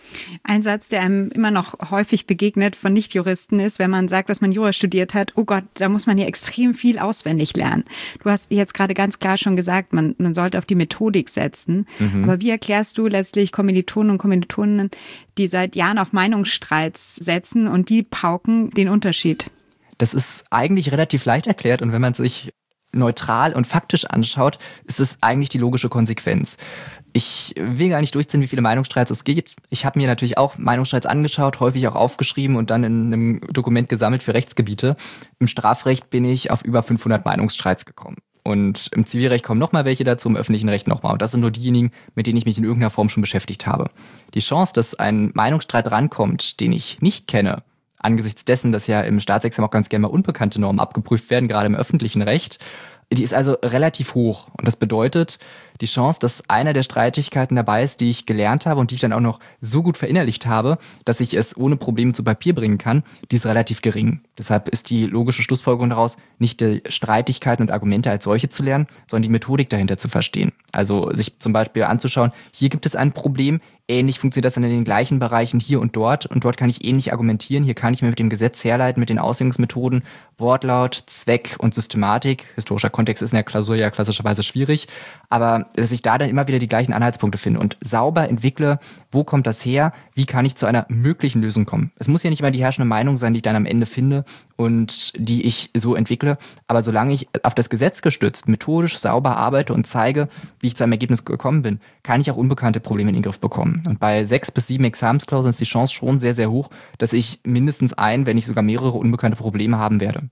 Ein Satz, der einem immer noch häufig begegnet von Nichtjuristen ist, wenn man sagt, dass man Jura studiert hat, oh Gott, da muss man ja extrem viel auswendig lernen. Du hast jetzt gerade ganz klar schon gesagt, man, man sollte auf die Methodik setzen. Mhm. Aber wie erklärst du letztlich Kommilitonen und Kommilitoninnen, die seit Jahren auf Meinungsstreits setzen und die pauken, den Unterschied?
Das ist eigentlich relativ leicht erklärt und wenn man sich neutral und faktisch anschaut, ist es eigentlich die logische Konsequenz. Ich will gar nicht durchziehen, wie viele Meinungsstreits es gibt. Ich habe mir natürlich auch Meinungsstreits angeschaut, häufig auch aufgeschrieben und dann in einem Dokument gesammelt für Rechtsgebiete. Im Strafrecht bin ich auf über fünfhundert Meinungsstreits gekommen. Und im Zivilrecht kommen nochmal welche dazu, im öffentlichen Recht nochmal. Und das sind nur diejenigen, mit denen ich mich in irgendeiner Form schon beschäftigt habe. Die Chance, dass ein Meinungsstreit rankommt, den ich nicht kenne, angesichts dessen, dass ja im Staatsexamen auch ganz gerne mal unbekannte Normen abgeprüft werden, gerade im öffentlichen Recht, die ist also relativ hoch. Und das bedeutet, die Chance, dass einer der Streitigkeiten dabei ist, die ich gelernt habe und die ich dann auch noch so gut verinnerlicht habe, dass ich es ohne Probleme zu Papier bringen kann, die ist relativ gering. Deshalb ist die logische Schlussfolgerung daraus, nicht die Streitigkeiten und Argumente als solche zu lernen, sondern die Methodik dahinter zu verstehen. Also sich zum Beispiel anzuschauen, hier gibt es ein Problem, ähnlich funktioniert das dann in den gleichen Bereichen hier und dort und dort kann ich ähnlich argumentieren, hier kann ich mir mit dem Gesetz herleiten, mit den Auslegungsmethoden, Wortlaut, Zweck und Systematik. Historischer Kontext ist in der Klausur ja klassischerweise schwierig, aber dass ich da dann immer wieder die gleichen Anhaltspunkte finde und sauber entwickle, wo kommt das her, wie kann ich zu einer möglichen Lösung kommen. Es muss ja nicht immer die herrschende Meinung sein, die ich dann am Ende finde und die ich so entwickle, aber solange ich auf das Gesetz gestützt, methodisch sauber arbeite und zeige, wie ich zu einem Ergebnis gekommen bin, kann ich auch unbekannte Probleme in den Griff bekommen. Und bei sechs bis sieben Examensklauseln ist die Chance schon sehr, sehr hoch, dass ich mindestens ein, wenn nicht sogar mehrere unbekannte Probleme haben werde.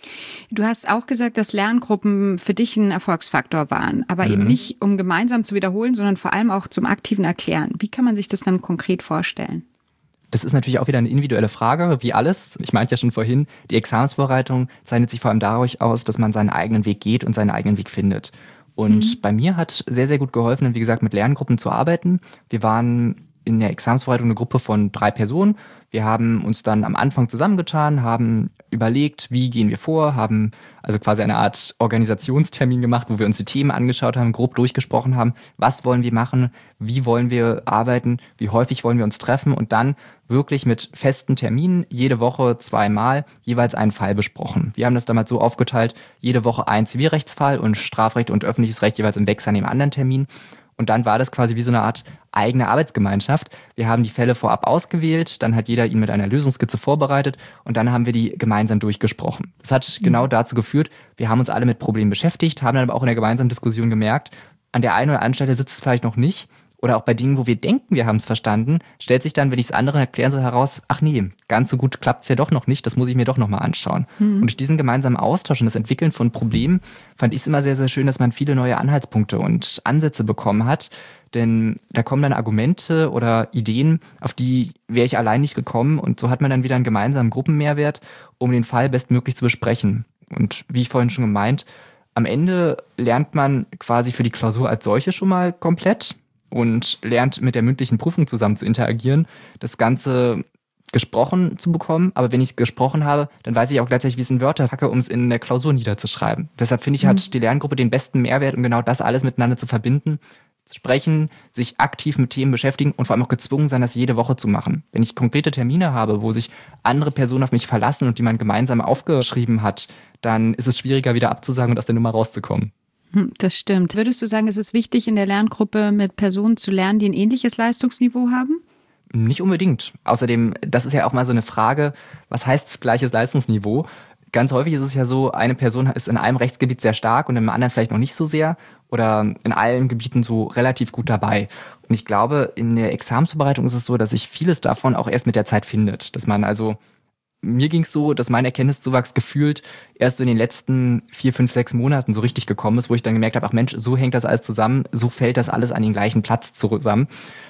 Du hast auch gesagt, dass Lerngruppen für dich ein Erfolgsfaktor waren, aber mhm. eben nicht, um gemeinsam zu wiederholen, sondern vor allem auch zum aktiven Erklären. Wie kann man sich das dann konkret vorstellen?
Das ist natürlich auch wieder eine individuelle Frage, wie alles. Ich meinte ja schon vorhin, die Examensvorbereitung zeichnet sich vor allem dadurch aus, dass man seinen eigenen Weg geht und seinen eigenen Weg findet. Und mhm. bei mir hat sehr, sehr gut geholfen, wie gesagt, mit Lerngruppen zu arbeiten. Wir waren in der Examensvorbereitung eine Gruppe von drei Personen. Wir haben uns dann am Anfang zusammengetan, haben überlegt, wie gehen wir vor, haben also quasi eine Art Organisationstermin gemacht, wo wir uns die Themen angeschaut haben, grob durchgesprochen haben, was wollen wir machen, wie wollen wir arbeiten, wie häufig wollen wir uns treffen und dann wirklich mit festen Terminen jede Woche zweimal jeweils einen Fall besprochen. Wir haben das damals so aufgeteilt, jede Woche ein Zivilrechtsfall und Strafrecht und öffentliches Recht jeweils im Wechsel an dem anderen Termin. Und dann war das quasi wie so eine Art eigene Arbeitsgemeinschaft. Wir haben die Fälle vorab ausgewählt, dann hat jeder ihn mit einer Lösungskizze vorbereitet und dann haben wir die gemeinsam durchgesprochen. Das hat mhm. genau dazu geführt, wir haben uns alle mit Problemen beschäftigt, haben dann aber auch in der gemeinsamen Diskussion gemerkt, an der einen oder anderen Stelle sitzt es vielleicht noch nicht. Oder auch bei Dingen, wo wir denken, wir haben es verstanden, stellt sich dann, wenn ich es anderen erklären soll, heraus, ach nee, ganz so gut klappt es ja doch noch nicht, das muss ich mir doch nochmal anschauen. Mhm. Und durch diesen gemeinsamen Austausch und das Entwickeln von Problemen fand ich es immer sehr, sehr schön, dass man viele neue Anhaltspunkte und Ansätze bekommen hat. Denn da kommen dann Argumente oder Ideen, auf die wäre ich allein nicht gekommen. Und so hat man dann wieder einen gemeinsamen Gruppenmehrwert, um den Fall bestmöglich zu besprechen. Und wie ich vorhin schon gemeint, am Ende lernt man quasi für die Klausur als solche schon mal komplett und lernt mit der mündlichen Prüfung zusammen zu interagieren, das Ganze gesprochen zu bekommen. Aber wenn ich es gesprochen habe, dann weiß ich auch gleichzeitig, wie es in Wörter packe, um es in der Klausur niederzuschreiben. Deshalb finde ich, mhm. hat die Lerngruppe den besten Mehrwert, um genau das alles miteinander zu verbinden, zu sprechen, sich aktiv mit Themen beschäftigen und vor allem auch gezwungen sein, das jede Woche zu machen. Wenn ich konkrete Termine habe, wo sich andere Personen auf mich verlassen und die man gemeinsam aufgeschrieben hat, dann ist es schwieriger, wieder abzusagen und aus der Nummer rauszukommen.
Das stimmt. Würdest du sagen, es ist wichtig, in der Lerngruppe mit Personen zu lernen, die ein ähnliches Leistungsniveau haben?
Nicht unbedingt. Außerdem, das ist ja auch mal so eine Frage, was heißt gleiches Leistungsniveau? Ganz häufig ist es ja so, eine Person ist in einem Rechtsgebiet sehr stark und im anderen vielleicht noch nicht so sehr oder in allen Gebieten so relativ gut dabei. Und ich glaube, in der Examensvorbereitung ist es so, dass sich vieles davon auch erst mit der Zeit findet. Dass man also Mir ging es so, dass mein Erkenntniszuwachs gefühlt erst so in den letzten vier, fünf, sechs Monaten so richtig gekommen ist, wo ich dann gemerkt habe, ach Mensch, so hängt das alles zusammen, so fällt das alles an den gleichen Platz zusammen.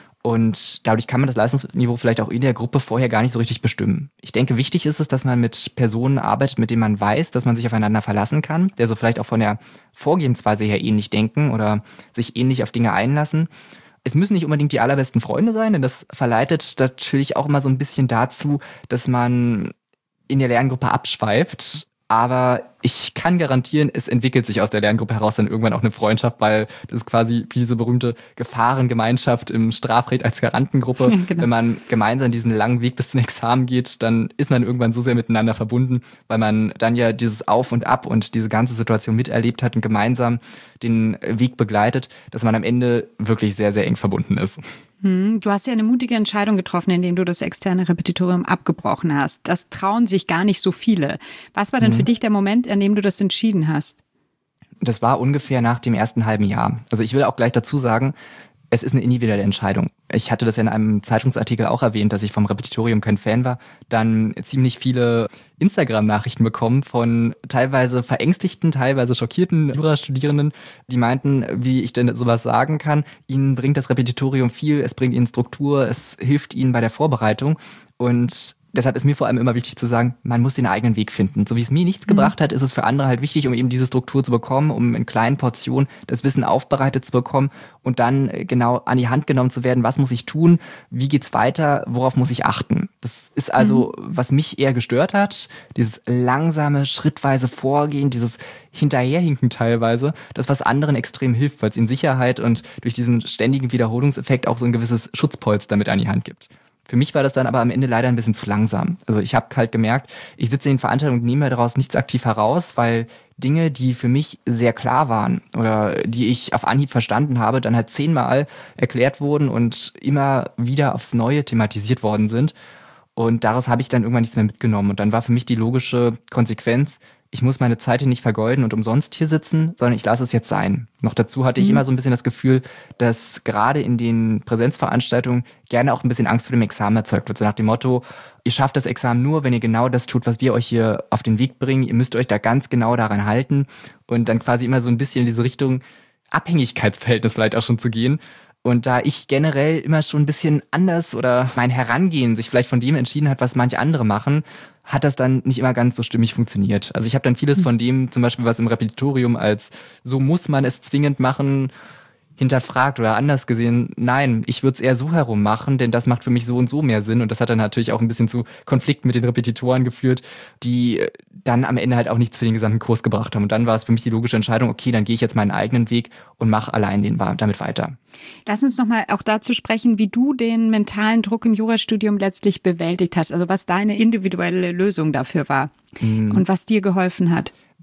Und dadurch kann man das Leistungsniveau vielleicht auch in der Gruppe vorher gar nicht so richtig bestimmen. Ich denke, wichtig ist es, dass man mit Personen arbeitet, mit denen man weiß, dass man sich aufeinander verlassen kann, der so vielleicht auch von der Vorgehensweise her ähnlich denken oder sich ähnlich auf Dinge einlassen. Es müssen nicht unbedingt die allerbesten Freunde sein, denn das verleitet natürlich auch immer so ein bisschen dazu, dass man in der Lerngruppe abschweift. Aber ich kann garantieren, es entwickelt sich aus der Lerngruppe heraus dann irgendwann auch eine Freundschaft, weil das ist quasi wie diese berühmte Gefahrengemeinschaft im Strafrecht als Garantengruppe. Ja, genau. Wenn man gemeinsam diesen langen Weg bis zum Examen geht, dann ist man irgendwann so sehr miteinander verbunden, weil man dann ja dieses Auf und Ab und diese ganze Situation miterlebt hat und gemeinsam den Weg begleitet, dass man am Ende wirklich sehr, sehr eng verbunden ist.
Du hast ja eine mutige Entscheidung getroffen, indem du das externe Repetitorium abgebrochen hast. Das trauen sich gar nicht so viele. Was war denn mhm. für dich der Moment, an dem du das entschieden hast?
Das war ungefähr nach dem ersten halben Jahr. Also ich will auch gleich dazu sagen, es ist eine individuelle Entscheidung. Ich hatte das ja in einem Zeitungsartikel auch erwähnt, dass ich vom Repetitorium kein Fan war. Dann ziemlich viele Instagram-Nachrichten bekommen von teilweise verängstigten, teilweise schockierten Jurastudierenden, die meinten, wie ich denn sowas sagen kann. Ihnen bringt das Repetitorium viel, es bringt ihnen Struktur, es hilft ihnen bei der Vorbereitung. Und deshalb ist mir vor allem immer wichtig zu sagen, man muss den eigenen Weg finden. So wie es mir nichts gebracht hat, ist es für andere halt wichtig, um eben diese Struktur zu bekommen, um in kleinen Portionen das Wissen aufbereitet zu bekommen und dann genau an die Hand genommen zu werden, was muss ich tun, wie geht's weiter, worauf muss ich achten. Das ist also, mhm. was mich eher gestört hat, dieses langsame, schrittweise Vorgehen, dieses Hinterherhinken teilweise, das was anderen extrem hilft, weil es ihnen Sicherheit und durch diesen ständigen Wiederholungseffekt auch so ein gewisses Schutzpolster mit an die Hand gibt. Für mich war das dann aber am Ende leider ein bisschen zu langsam. Also ich habe halt gemerkt, ich sitze in den Veranstaltungen und nehme daraus nichts aktiv heraus, weil Dinge, die für mich sehr klar waren oder die ich auf Anhieb verstanden habe, dann halt zehnmal erklärt wurden und immer wieder aufs Neue thematisiert worden sind. Und daraus habe ich dann irgendwann nichts mehr mitgenommen. Und dann war für mich die logische Konsequenz, ich muss meine Zeit hier nicht vergeuden und umsonst hier sitzen, sondern ich lasse es jetzt sein. Noch dazu hatte ich mhm. immer so ein bisschen das Gefühl, dass gerade in den Präsenzveranstaltungen gerne auch ein bisschen Angst vor dem Examen erzeugt wird. So nach dem Motto, ihr schafft das Examen nur, wenn ihr genau das tut, was wir euch hier auf den Weg bringen. Ihr müsst euch da ganz genau daran halten und dann quasi immer so ein bisschen in diese Richtung Abhängigkeitsverhältnis vielleicht auch schon zu gehen. Und da ich generell immer schon ein bisschen anders oder mein Herangehen sich vielleicht von dem entschieden hat, was manche andere machen, hat das dann nicht immer ganz so stimmig funktioniert. Also ich habe dann vieles von dem, zum Beispiel was im Repetitorium als so muss man es zwingend machen, hinterfragt oder anders gesehen, nein, ich würde es eher so herum machen, denn das macht für mich so und so mehr Sinn. Und das hat dann natürlich auch ein bisschen zu Konflikten mit den Repetitoren geführt, die dann am Ende halt auch nichts für den gesamten Kurs gebracht haben. Und dann war es für mich die logische Entscheidung, okay, dann gehe ich jetzt meinen eigenen Weg und mache allein den damit weiter.
Lass uns nochmal auch dazu sprechen, wie du den mentalen Druck im Jurastudium letztlich bewältigt hast. Also was deine individuelle Lösung dafür war mhm. und was dir geholfen hat.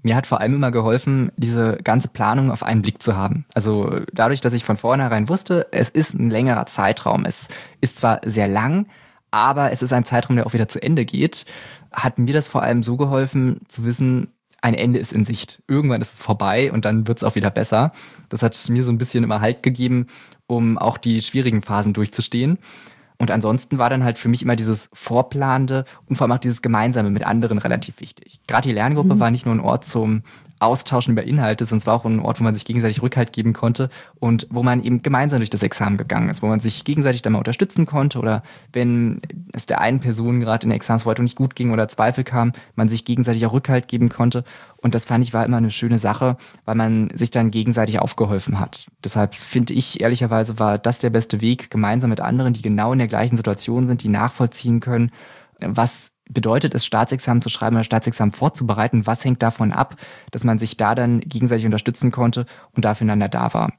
Mir hat vor allem immer geholfen, diese ganze Planung auf einen Blick zu haben. Also dadurch, dass ich von vornherein wusste, es ist ein längerer Zeitraum. Es ist zwar sehr lang, aber es ist ein Zeitraum, der auch wieder zu Ende geht, hat mir das vor allem so geholfen, zu wissen, ein Ende ist in Sicht. Irgendwann ist es vorbei und dann wird es auch wieder besser. Das hat mir so ein bisschen immer Halt gegeben, um auch die schwierigen Phasen durchzustehen. Und ansonsten war dann halt für mich immer dieses Vorplanende und vor allem auch dieses Gemeinsame mit anderen relativ wichtig. Gerade die Lerngruppe mhm. war nicht nur ein Ort zum Austauschen über Inhalte, sondern es war auch ein Ort, wo man sich gegenseitig Rückhalt geben konnte und wo man eben gemeinsam durch das Examen gegangen ist, wo man sich gegenseitig dann mal unterstützen konnte oder wenn es der einen Person gerade in der Examensvorbereitung nicht gut ging oder Zweifel kam, man sich gegenseitig auch Rückhalt geben konnte. Und das fand ich war immer eine schöne Sache, weil man sich dann gegenseitig aufgeholfen hat. Deshalb finde ich, ehrlicherweise war das der beste Weg, gemeinsam mit anderen, die genau in der gleichen Situation sind, die nachvollziehen können, was bedeutet es, Staatsexamen zu schreiben oder Staatsexamen vorzubereiten, was hängt davon ab, dass man sich da dann gegenseitig unterstützen konnte und da füreinander da war.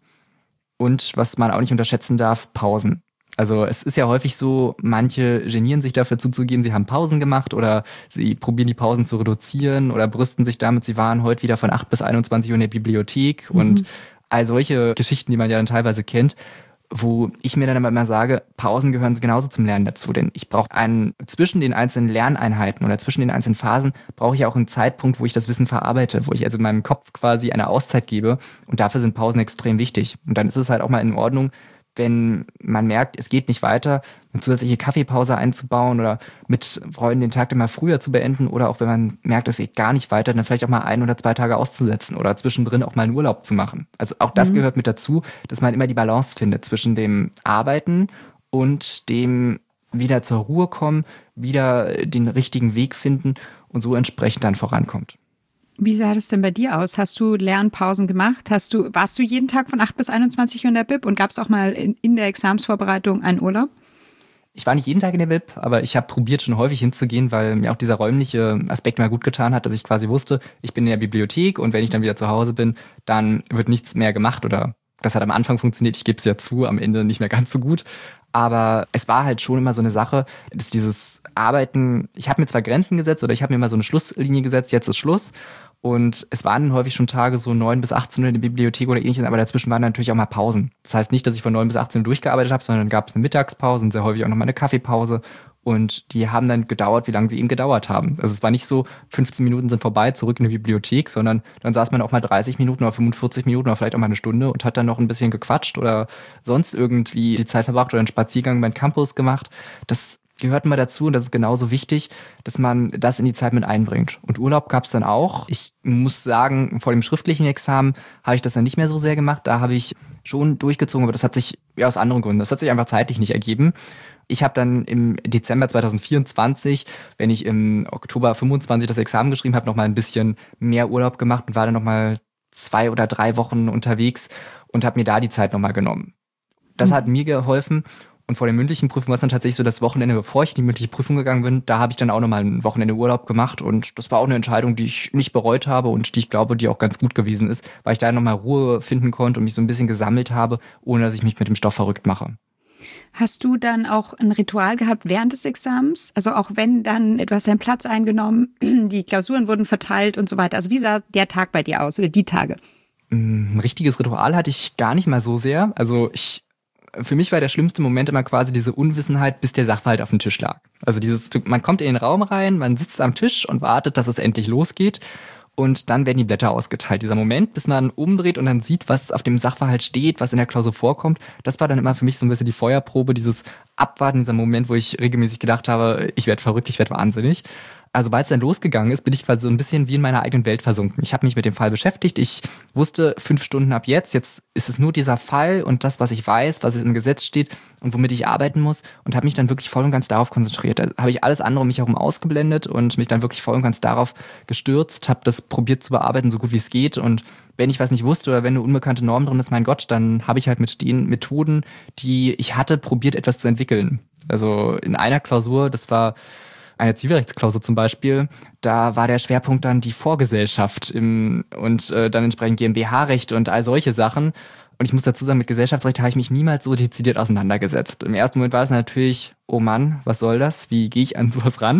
Und was man auch nicht unterschätzen darf, Pausen. Also es ist ja häufig so, manche genieren sich dafür zuzugeben, sie haben Pausen gemacht oder sie probieren die Pausen zu reduzieren oder brüsten sich damit, sie waren heute wieder von acht bis einundzwanzig Uhr in der Bibliothek mhm. und all solche Geschichten, die man ja dann teilweise kennt, wo ich mir dann immer sage, Pausen gehören genauso zum Lernen dazu, denn ich brauche einen, zwischen den einzelnen Lerneinheiten oder zwischen den einzelnen Phasen brauche ich auch einen Zeitpunkt, wo ich das Wissen verarbeite, wo ich also meinem Kopf quasi eine Auszeit gebe und dafür sind Pausen extrem wichtig. Und dann ist es halt auch mal in Ordnung, wenn man merkt, es geht nicht weiter, eine zusätzliche Kaffeepause einzubauen oder mit Freunden den Tag dann mal früher zu beenden oder auch wenn man merkt, es geht gar nicht weiter, dann vielleicht auch mal ein oder zwei Tage auszusetzen oder zwischendrin auch mal einen Urlaub zu machen. Also auch das mhm. gehört mit dazu, dass man immer die Balance findet zwischen dem Arbeiten und dem wieder zur Ruhe kommen, wieder den richtigen Weg finden und so entsprechend dann vorankommt.
Wie sah das denn bei dir aus? Hast du Lernpausen gemacht? Hast du, warst du jeden Tag von acht bis einundzwanzig Uhr in der Bib und gab es auch mal in, in der Examsvorbereitung einen Urlaub?
Ich war nicht jeden Tag in der Bib, aber ich habe probiert, schon häufig hinzugehen, weil mir auch dieser räumliche Aspekt mal gut getan hat, dass ich quasi wusste, ich bin in der Bibliothek und wenn ich dann wieder zu Hause bin, dann wird nichts mehr gemacht oder das hat am Anfang funktioniert, ich gebe es ja zu, am Ende nicht mehr ganz so gut. Aber es war halt schon immer so eine Sache, dass dieses Arbeiten, ich habe mir zwar Grenzen gesetzt oder ich habe mir mal so eine Schlusslinie gesetzt, jetzt ist Schluss. Und es waren häufig schon Tage so neun bis achtzehn Uhr in der Bibliothek oder ähnliches, aber dazwischen waren natürlich auch mal Pausen. Das heißt nicht, dass ich von neun bis achtzehn Uhr durchgearbeitet habe, sondern dann gab es eine Mittagspause und sehr häufig auch noch mal eine Kaffeepause. Und die haben dann gedauert, wie lange sie eben gedauert haben. Also es war nicht so, fünfzehn Minuten sind vorbei, zurück in die Bibliothek, sondern dann saß man auch mal dreißig Minuten oder fünfundvierzig Minuten oder vielleicht auch mal eine Stunde und hat dann noch ein bisschen gequatscht oder sonst irgendwie die Zeit verbracht oder einen Spaziergang beim Campus gemacht. Das gehört mal dazu und das ist genauso wichtig, dass man das in die Zeit mit einbringt. Und Urlaub gab es dann auch. Ich muss sagen, vor dem schriftlichen Examen habe ich das dann nicht mehr so sehr gemacht. Da habe ich schon durchgezogen, aber das hat sich ja aus anderen Gründen, das hat sich einfach zeitlich nicht ergeben. Ich habe dann im Dezember zwanzig vierundzwanzig, wenn ich im Oktober fünfundzwanzig das Examen geschrieben habe, noch mal ein bisschen mehr Urlaub gemacht und war dann noch mal zwei oder drei Wochen unterwegs und habe mir da die Zeit noch mal genommen. Das mhm. hat mir geholfen. Und vor der mündlichen Prüfung war es dann tatsächlich so, das Wochenende, bevor ich in die mündliche Prüfung gegangen bin, da habe ich dann auch nochmal ein Wochenende Urlaub gemacht und das war auch eine Entscheidung, die ich nicht bereut habe und die ich glaube, die auch ganz gut gewesen ist, weil ich da nochmal Ruhe finden konnte und mich so ein bisschen gesammelt habe, ohne dass ich mich mit dem Stoff verrückt mache.
Hast du dann auch ein Ritual gehabt während des Examens? Also auch wenn dann, du hast deinen Platz eingenommen, die Klausuren wurden verteilt und so weiter. Also wie sah der Tag bei dir aus oder die Tage?
Ein richtiges Ritual hatte ich gar nicht mal so sehr. Also ich Für mich war der schlimmste Moment immer quasi diese Unwissenheit, bis der Sachverhalt auf dem Tisch lag. Also dieses, man kommt in den Raum rein, man sitzt am Tisch und wartet, dass es endlich losgeht. Und dann werden die Blätter ausgeteilt. Dieser Moment, bis man umdreht und dann sieht, was auf dem Sachverhalt steht, was in der Klausur vorkommt, das war dann immer für mich so ein bisschen die Feuerprobe, dieses Abwarten, dieser Moment, wo ich regelmäßig gedacht habe, ich werde verrückt, ich werde wahnsinnig. Also sobald es dann losgegangen ist, bin ich quasi so ein bisschen wie in meiner eigenen Welt versunken. Ich habe mich mit dem Fall beschäftigt. Ich wusste fünf Stunden ab jetzt, jetzt ist es nur dieser Fall und das, was ich weiß, was im Gesetz steht und womit ich arbeiten muss und habe mich dann wirklich voll und ganz darauf konzentriert. Da habe ich alles andere um mich herum ausgeblendet und mich dann wirklich voll und ganz darauf gestürzt, habe das probiert zu bearbeiten, so gut wie es geht. Und wenn ich was nicht wusste oder wenn eine unbekannte Norm drin ist, mein Gott, dann habe ich halt mit den Methoden, die ich hatte, probiert, etwas zu entwickeln. Also in einer Klausur, das war eine Zivilrechtsklausur zum Beispiel, da war der Schwerpunkt dann die Vorgesellschaft im, und äh, dann entsprechend GmbH-Recht und all solche Sachen. Und ich muss dazu sagen, mit Gesellschaftsrecht habe ich mich niemals so dezidiert auseinandergesetzt. Im ersten Moment war es natürlich, oh Mann, was soll das? Wie gehe ich an sowas ran?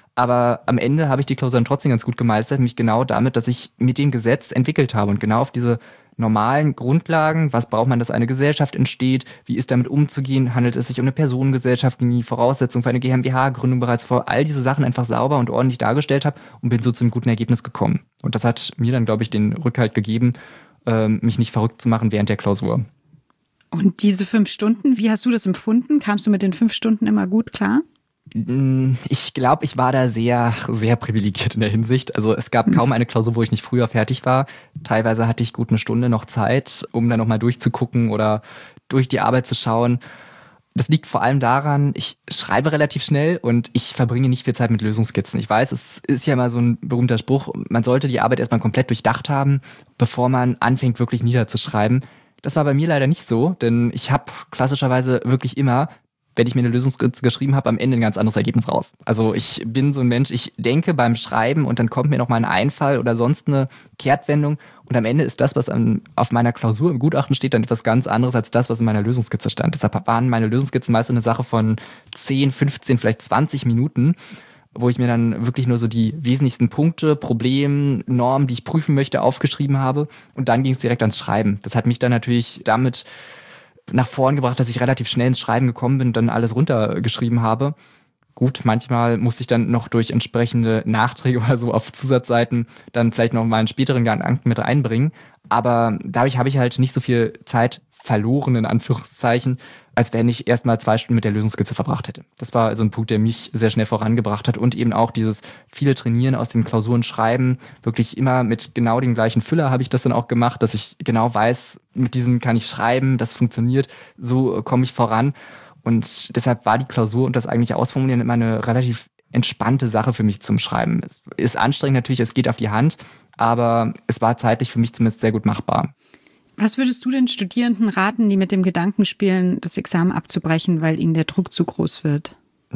Aber am Ende habe ich die Klausur dann trotzdem ganz gut gemeistert, mich genau damit, dass ich mit dem Gesetz entwickelt habe und genau auf diese normalen Grundlagen, was braucht man, dass eine Gesellschaft entsteht, wie ist damit umzugehen, handelt es sich um eine Personengesellschaft, die Voraussetzungen für eine GmbH-Gründung bereits vor, all diese Sachen einfach sauber und ordentlich dargestellt habe und bin so zu einem guten Ergebnis gekommen. Und das hat mir dann, glaube ich, den Rückhalt gegeben, ähm, mich nicht verrückt zu machen während der Klausur.
Und diese fünf Stunden, wie hast du das empfunden? Kamst du mit den fünf Stunden immer gut klar?
Ich glaube, ich war da sehr, sehr privilegiert in der Hinsicht. Also es gab kaum eine Klausur, wo ich nicht früher fertig war. Teilweise hatte ich gut eine Stunde noch Zeit, um dann nochmal durchzugucken oder durch die Arbeit zu schauen. Das liegt vor allem daran, ich schreibe relativ schnell und ich verbringe nicht viel Zeit mit Lösungsskizzen. Ich weiß, es ist ja immer so ein berühmter Spruch, man sollte die Arbeit erstmal komplett durchdacht haben, bevor man anfängt, wirklich niederzuschreiben. Das war bei mir leider nicht so, denn ich habe klassischerweise wirklich immer, wenn ich mir eine Lösungskizze geschrieben habe, am Ende ein ganz anderes Ergebnis raus. Also ich bin so ein Mensch, ich denke beim Schreiben und dann kommt mir noch mal ein Einfall oder sonst eine Kehrtwendung und am Ende ist das, was an, auf meiner Klausur im Gutachten steht, dann etwas ganz anderes als das, was in meiner Lösungskizze stand. Deshalb waren meine Lösungskizzen meist so eine Sache von zehn, fünfzehn, vielleicht zwanzig Minuten, wo ich mir dann wirklich nur so die wesentlichsten Punkte, Probleme, Normen, die ich prüfen möchte, aufgeschrieben habe und dann ging es direkt ans Schreiben. Das hat mich dann natürlich damit nach vorn gebracht, dass ich relativ schnell ins Schreiben gekommen bin und dann alles runtergeschrieben habe. Gut, manchmal musste ich dann noch durch entsprechende Nachträge oder so auf Zusatzseiten dann vielleicht noch mal einen späteren Gedanken mit reinbringen. Aber dadurch habe ich halt nicht so viel Zeit verloren, in Anführungszeichen, als wenn ich erst mal zwei Stunden mit der Lösungskizze verbracht hätte. Das war so ein Punkt, der mich sehr schnell vorangebracht hat und eben auch dieses viele Trainieren aus den Klausuren schreiben, wirklich immer mit genau dem gleichen Füller habe ich das dann auch gemacht, dass ich genau weiß, mit diesem kann ich schreiben, das funktioniert, so komme ich voran und deshalb war die Klausur und das eigentliche Ausformulieren immer eine relativ entspannte Sache für mich zum Schreiben. Es ist anstrengend natürlich, es geht auf die Hand, aber es war zeitlich für mich zumindest sehr gut machbar.
Was würdest du den Studierenden raten, die mit dem Gedanken spielen, das Examen abzubrechen, weil ihnen der Druck zu groß wird?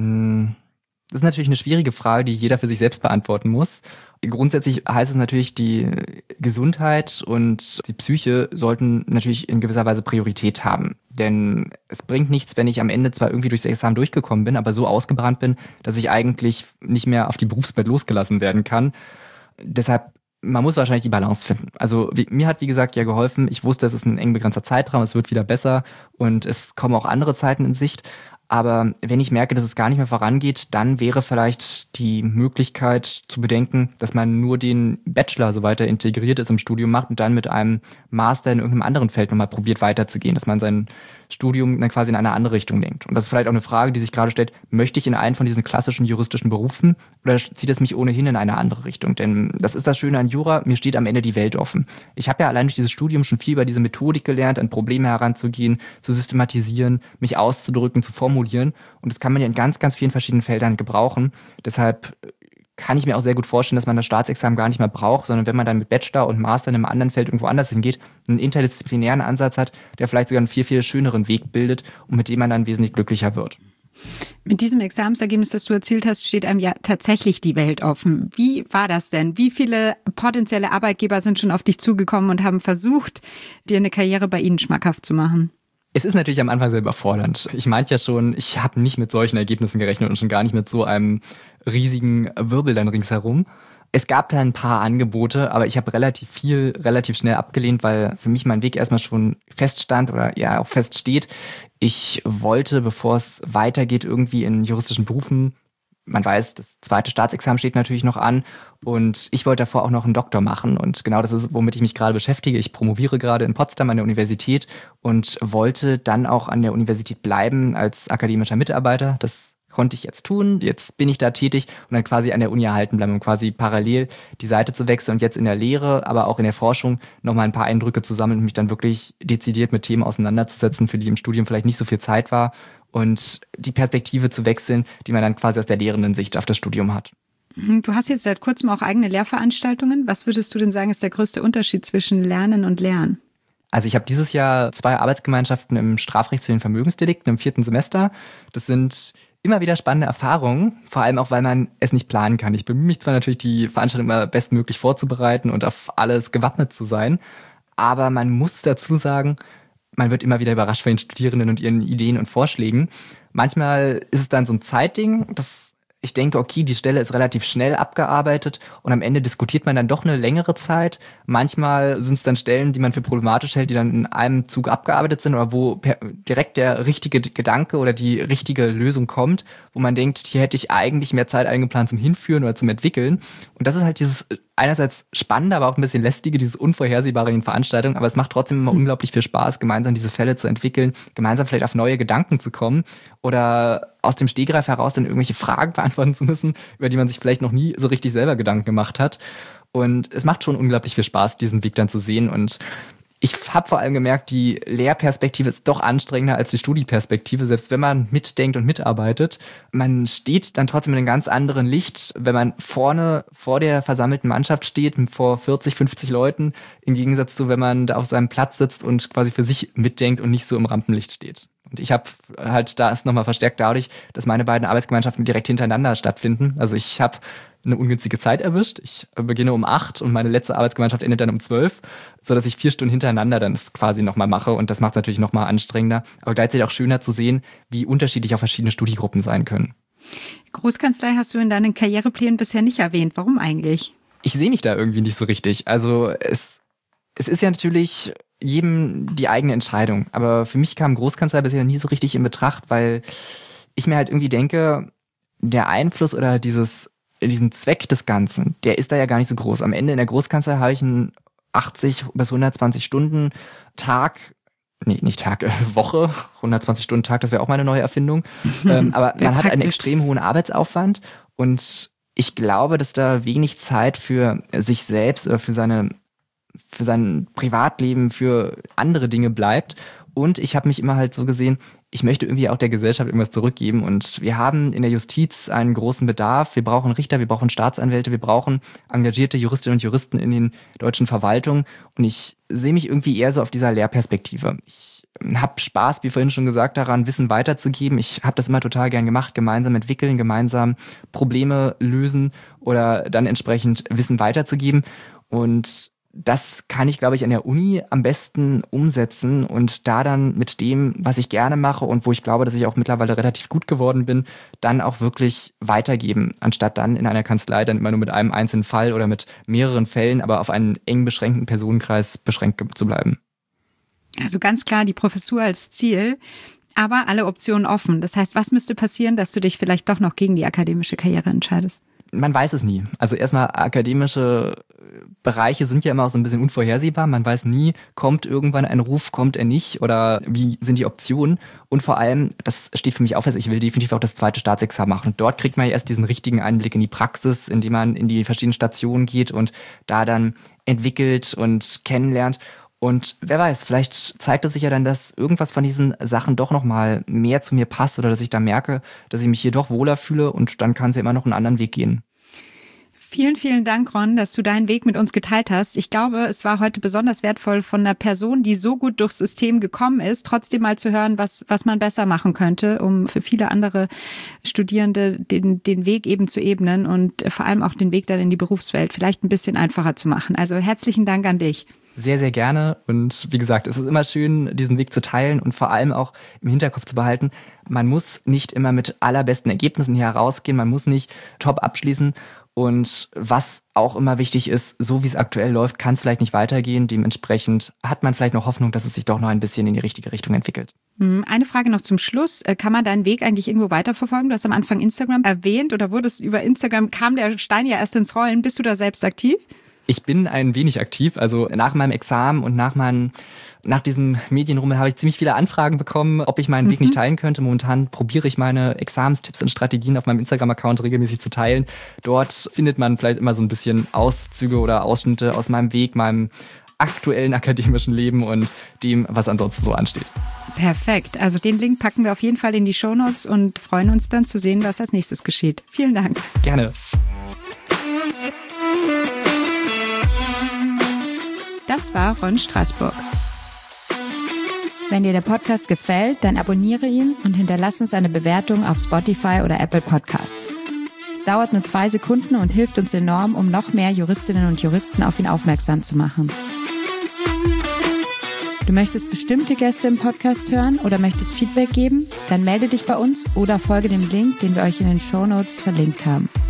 Das ist natürlich eine schwierige Frage, die jeder für sich selbst beantworten muss. Grundsätzlich heißt es natürlich, die Gesundheit und die Psyche sollten natürlich in gewisser Weise Priorität haben. Denn es bringt nichts, wenn ich am Ende zwar irgendwie durchs Examen durchgekommen bin, aber so ausgebrannt bin, dass ich eigentlich nicht mehr auf die Berufswelt losgelassen werden kann. Deshalb man muss wahrscheinlich die Balance finden. Also wie, mir hat, wie gesagt, ja geholfen. Ich wusste, es ist ein eng begrenzter Zeitraum, es wird wieder besser und es kommen auch andere Zeiten in Sicht. Aber wenn ich merke, dass es gar nicht mehr vorangeht, dann wäre vielleicht die Möglichkeit zu bedenken, dass man nur den Bachelor so weiter integriert ist im Studium macht und dann mit einem Master in irgendeinem anderen Feld nochmal probiert weiterzugehen, dass man sein Studium dann quasi in eine andere Richtung lenkt. Und das ist vielleicht auch eine Frage, die sich gerade stellt, möchte ich in einen von diesen klassischen juristischen Berufen oder zieht es mich ohnehin in eine andere Richtung? Denn das ist das Schöne an Jura, mir steht am Ende die Welt offen. Ich habe ja allein durch dieses Studium schon viel über diese Methodik gelernt, an Probleme heranzugehen, zu systematisieren, mich auszudrücken, zu formulieren. Und das kann man ja in ganz, ganz vielen verschiedenen Feldern gebrauchen. Deshalb kann ich mir auch sehr gut vorstellen, dass man das Staatsexamen gar nicht mehr braucht, sondern wenn man dann mit Bachelor und Master in einem anderen Feld irgendwo anders hingeht, einen interdisziplinären Ansatz hat, der vielleicht sogar einen viel, viel schöneren Weg bildet und mit dem man dann wesentlich glücklicher wird.
Mit diesem Examensergebnis, das du erzielt hast, steht einem ja tatsächlich die Welt offen. Wie war das denn? Wie viele potenzielle Arbeitgeber sind schon auf dich zugekommen und haben versucht, dir eine Karriere bei ihnen schmackhaft zu machen?
Es ist natürlich am Anfang sehr überfordernd. Ich meinte ja schon, ich habe nicht mit solchen Ergebnissen gerechnet und schon gar nicht mit so einem riesigen Wirbel dann ringsherum. Es gab da ein paar Angebote, aber ich habe relativ viel, relativ schnell abgelehnt, weil für mich mein Weg erstmal schon feststand oder ja auch feststeht. Ich wollte, bevor es weitergeht, irgendwie in juristischen Berufen, man weiß, das zweite Staatsexamen steht natürlich noch an und ich wollte davor auch noch einen Doktor machen und genau das ist, womit ich mich gerade beschäftige. Ich promoviere gerade in Potsdam an der Universität und wollte dann auch an der Universität bleiben als akademischer Mitarbeiter. Das konnte ich jetzt tun, jetzt bin ich da tätig und dann quasi an der Uni erhalten bleiben, um quasi parallel die Seite zu wechseln und jetzt in der Lehre, aber auch in der Forschung nochmal ein paar Eindrücke zu sammeln und mich dann wirklich dezidiert mit Themen auseinanderzusetzen, für die im Studium vielleicht nicht so viel Zeit war und die Perspektive zu wechseln, die man dann quasi aus der lehrenden Sicht auf das Studium hat.
Du hast jetzt seit kurzem auch eigene Lehrveranstaltungen. Was würdest du denn sagen, ist der größte Unterschied zwischen Lernen und Lernen?
Also ich habe dieses Jahr zwei Arbeitsgemeinschaften im Strafrecht zu den Vermögensdelikten im vierten Semester. Das sind immer wieder spannende Erfahrungen, vor allem auch, weil man es nicht planen kann. Ich bemühe mich zwar natürlich, die Veranstaltung immer bestmöglich vorzubereiten und auf alles gewappnet zu sein, aber man muss dazu sagen, man wird immer wieder überrascht von den Studierenden und ihren Ideen und Vorschlägen. Manchmal ist es dann so ein Zeitding, das ich denke, okay, die Stelle ist relativ schnell abgearbeitet und am Ende diskutiert man dann doch eine längere Zeit. Manchmal sind es dann Stellen, die man für problematisch hält, die dann in einem Zug abgearbeitet sind oder wo per, direkt der richtige Gedanke oder die richtige Lösung kommt, wo man denkt, hier hätte ich eigentlich mehr Zeit eingeplant zum Hinführen oder zum Entwickeln. Und das ist halt dieses einerseits spannende, aber auch ein bisschen lästige, dieses Unvorhersehbare in den Veranstaltungen, aber es macht trotzdem immer unglaublich viel Spaß, gemeinsam diese Fälle zu entwickeln, gemeinsam vielleicht auf neue Gedanken zu kommen oder aus dem Stegreif heraus dann irgendwelche Fragen beantworten zu müssen, über die man sich vielleicht noch nie so richtig selber Gedanken gemacht hat. Und es macht schon unglaublich viel Spaß, diesen Weg dann zu sehen. Und ich habe vor allem gemerkt, die Lehrperspektive ist doch anstrengender als die Studieperspektive, selbst wenn man mitdenkt und mitarbeitet. Man steht dann trotzdem in einem ganz anderen Licht, wenn man vorne vor der versammelten Mannschaft steht, vor vierzig, fünfzig Leuten, im Gegensatz zu, wenn man da auf seinem Platz sitzt und quasi für sich mitdenkt und nicht so im Rampenlicht steht. Und ich habe halt, da ist nochmal verstärkt dadurch, dass meine beiden Arbeitsgemeinschaften direkt hintereinander stattfinden. Also ich habe eine ungünstige Zeit erwischt. Ich beginne um acht und meine letzte Arbeitsgemeinschaft endet dann um zwölf, sodass ich vier Stunden hintereinander dann es quasi nochmal mache. Und das macht es natürlich nochmal anstrengender, aber gleichzeitig auch schöner zu sehen, wie unterschiedlich auch verschiedene Studiegruppen sein können.
Großkanzlei hast du in deinen Karriereplänen bisher nicht erwähnt. Warum eigentlich?
Ich sehe mich da irgendwie nicht so richtig. Also es, es ist ja natürlich jedem die eigene Entscheidung. Aber für mich kam Großkanzlei bisher nie so richtig in Betracht, weil ich mir halt irgendwie denke, der Einfluss oder dieses diesen Zweck des Ganzen, der ist da ja gar nicht so groß. Am Ende in der Großkanzlei habe ich einen achtzig bis hundertzwanzig Stunden Tag, nee, nicht Tag, äh, Woche, hundertzwanzig Stunden Tag, das wäre auch meine neue Erfindung. ähm, aber man hat einen extrem hohen Arbeitsaufwand und ich glaube, dass da wenig Zeit für sich selbst oder für seine, für sein Privatleben, für andere Dinge bleibt. Und ich habe mich immer halt so gesehen, ich möchte irgendwie auch der Gesellschaft irgendwas zurückgeben. Und wir haben in der Justiz einen großen Bedarf. Wir brauchen Richter, wir brauchen Staatsanwälte, wir brauchen engagierte Juristinnen und Juristen in den deutschen Verwaltungen. Und ich sehe mich irgendwie eher so auf dieser Lehrperspektive. Ich habe Spaß, wie vorhin schon gesagt, daran, Wissen weiterzugeben. Ich habe das immer total gern gemacht, gemeinsam entwickeln, gemeinsam Probleme lösen oder dann entsprechend Wissen weiterzugeben. Und das kann ich, glaube ich, an der Uni am besten umsetzen und da dann mit dem, was ich gerne mache und wo ich glaube, dass ich auch mittlerweile relativ gut geworden bin, dann auch wirklich weitergeben, anstatt dann in einer Kanzlei dann immer nur mit einem einzelnen Fall oder mit mehreren Fällen, aber auf einen eng beschränkten Personenkreis beschränkt zu bleiben.
Also ganz klar die Professur als Ziel, aber alle Optionen offen. Das heißt, was müsste passieren, dass du dich vielleicht doch noch gegen die akademische Karriere entscheidest?
Man weiß es nie. Also erstmal, akademische Bereiche sind ja immer auch so ein bisschen unvorhersehbar. Man weiß nie, kommt irgendwann ein Ruf, kommt er nicht oder wie sind die Optionen. Und vor allem, das steht für mich auch fest, ich will definitiv auch das zweite Staatsexamen machen. Und dort kriegt man ja erst diesen richtigen Einblick in die Praxis, indem man in die verschiedenen Stationen geht und da dann entwickelt und kennenlernt. Und wer weiß, vielleicht zeigt es sich ja dann, dass irgendwas von diesen Sachen doch nochmal mehr zu mir passt oder dass ich da merke, dass ich mich hier doch wohler fühle und dann kann es ja immer noch einen anderen Weg gehen. Vielen, vielen Dank, Ron, dass du deinen Weg mit uns geteilt hast. Ich glaube, es war heute besonders wertvoll, von einer Person, die so gut durchs System gekommen ist, trotzdem mal zu hören, was was man besser machen könnte, um für viele andere Studierende den den Weg eben zu ebnen und vor allem auch den Weg dann in die Berufswelt vielleicht ein bisschen einfacher zu machen. Also herzlichen Dank an dich. Sehr, sehr gerne. Und wie gesagt, es ist immer schön, diesen Weg zu teilen und vor allem auch im Hinterkopf zu behalten, man muss nicht immer mit allerbesten Ergebnissen hier herausgehen, man muss nicht top abschließen. Und was auch immer wichtig ist, so wie es aktuell läuft, kann es vielleicht nicht weitergehen. Dementsprechend hat man vielleicht noch Hoffnung, dass es sich doch noch ein bisschen in die richtige Richtung entwickelt. Eine Frage noch zum Schluss. Kann man deinen Weg eigentlich irgendwo weiterverfolgen? Du hast am Anfang Instagram erwähnt oder wurde es über Instagram, kam der Stein ja erst ins Rollen. Bist du da selbst aktiv? Ich bin ein wenig aktiv. Also nach meinem Examen und nach meinem Nach diesem Medienrummel habe ich ziemlich viele Anfragen bekommen, ob ich meinen mhm. Weg nicht teilen könnte. Momentan probiere ich meine Examenstipps und Strategien auf meinem Instagram-Account regelmäßig zu teilen. Dort findet man vielleicht immer so ein bisschen Auszüge oder Ausschnitte aus meinem Weg, meinem aktuellen akademischen Leben und dem, was ansonsten so ansteht. Perfekt. Also den Link packen wir auf jeden Fall in die Shownotes und freuen uns dann zu sehen, was als nächstes geschieht. Vielen Dank. Gerne. Das war Ron Straßburg. Wenn dir der Podcast gefällt, dann abonniere ihn und hinterlass uns eine Bewertung auf Spotify oder Apple Podcasts. Es dauert nur zwei Sekunden und hilft uns enorm, um noch mehr Juristinnen und Juristen auf ihn aufmerksam zu machen.
Du möchtest bestimmte Gäste im Podcast hören oder möchtest Feedback geben? Dann melde dich bei uns oder folge dem Link, den wir euch in den Shownotes verlinkt haben.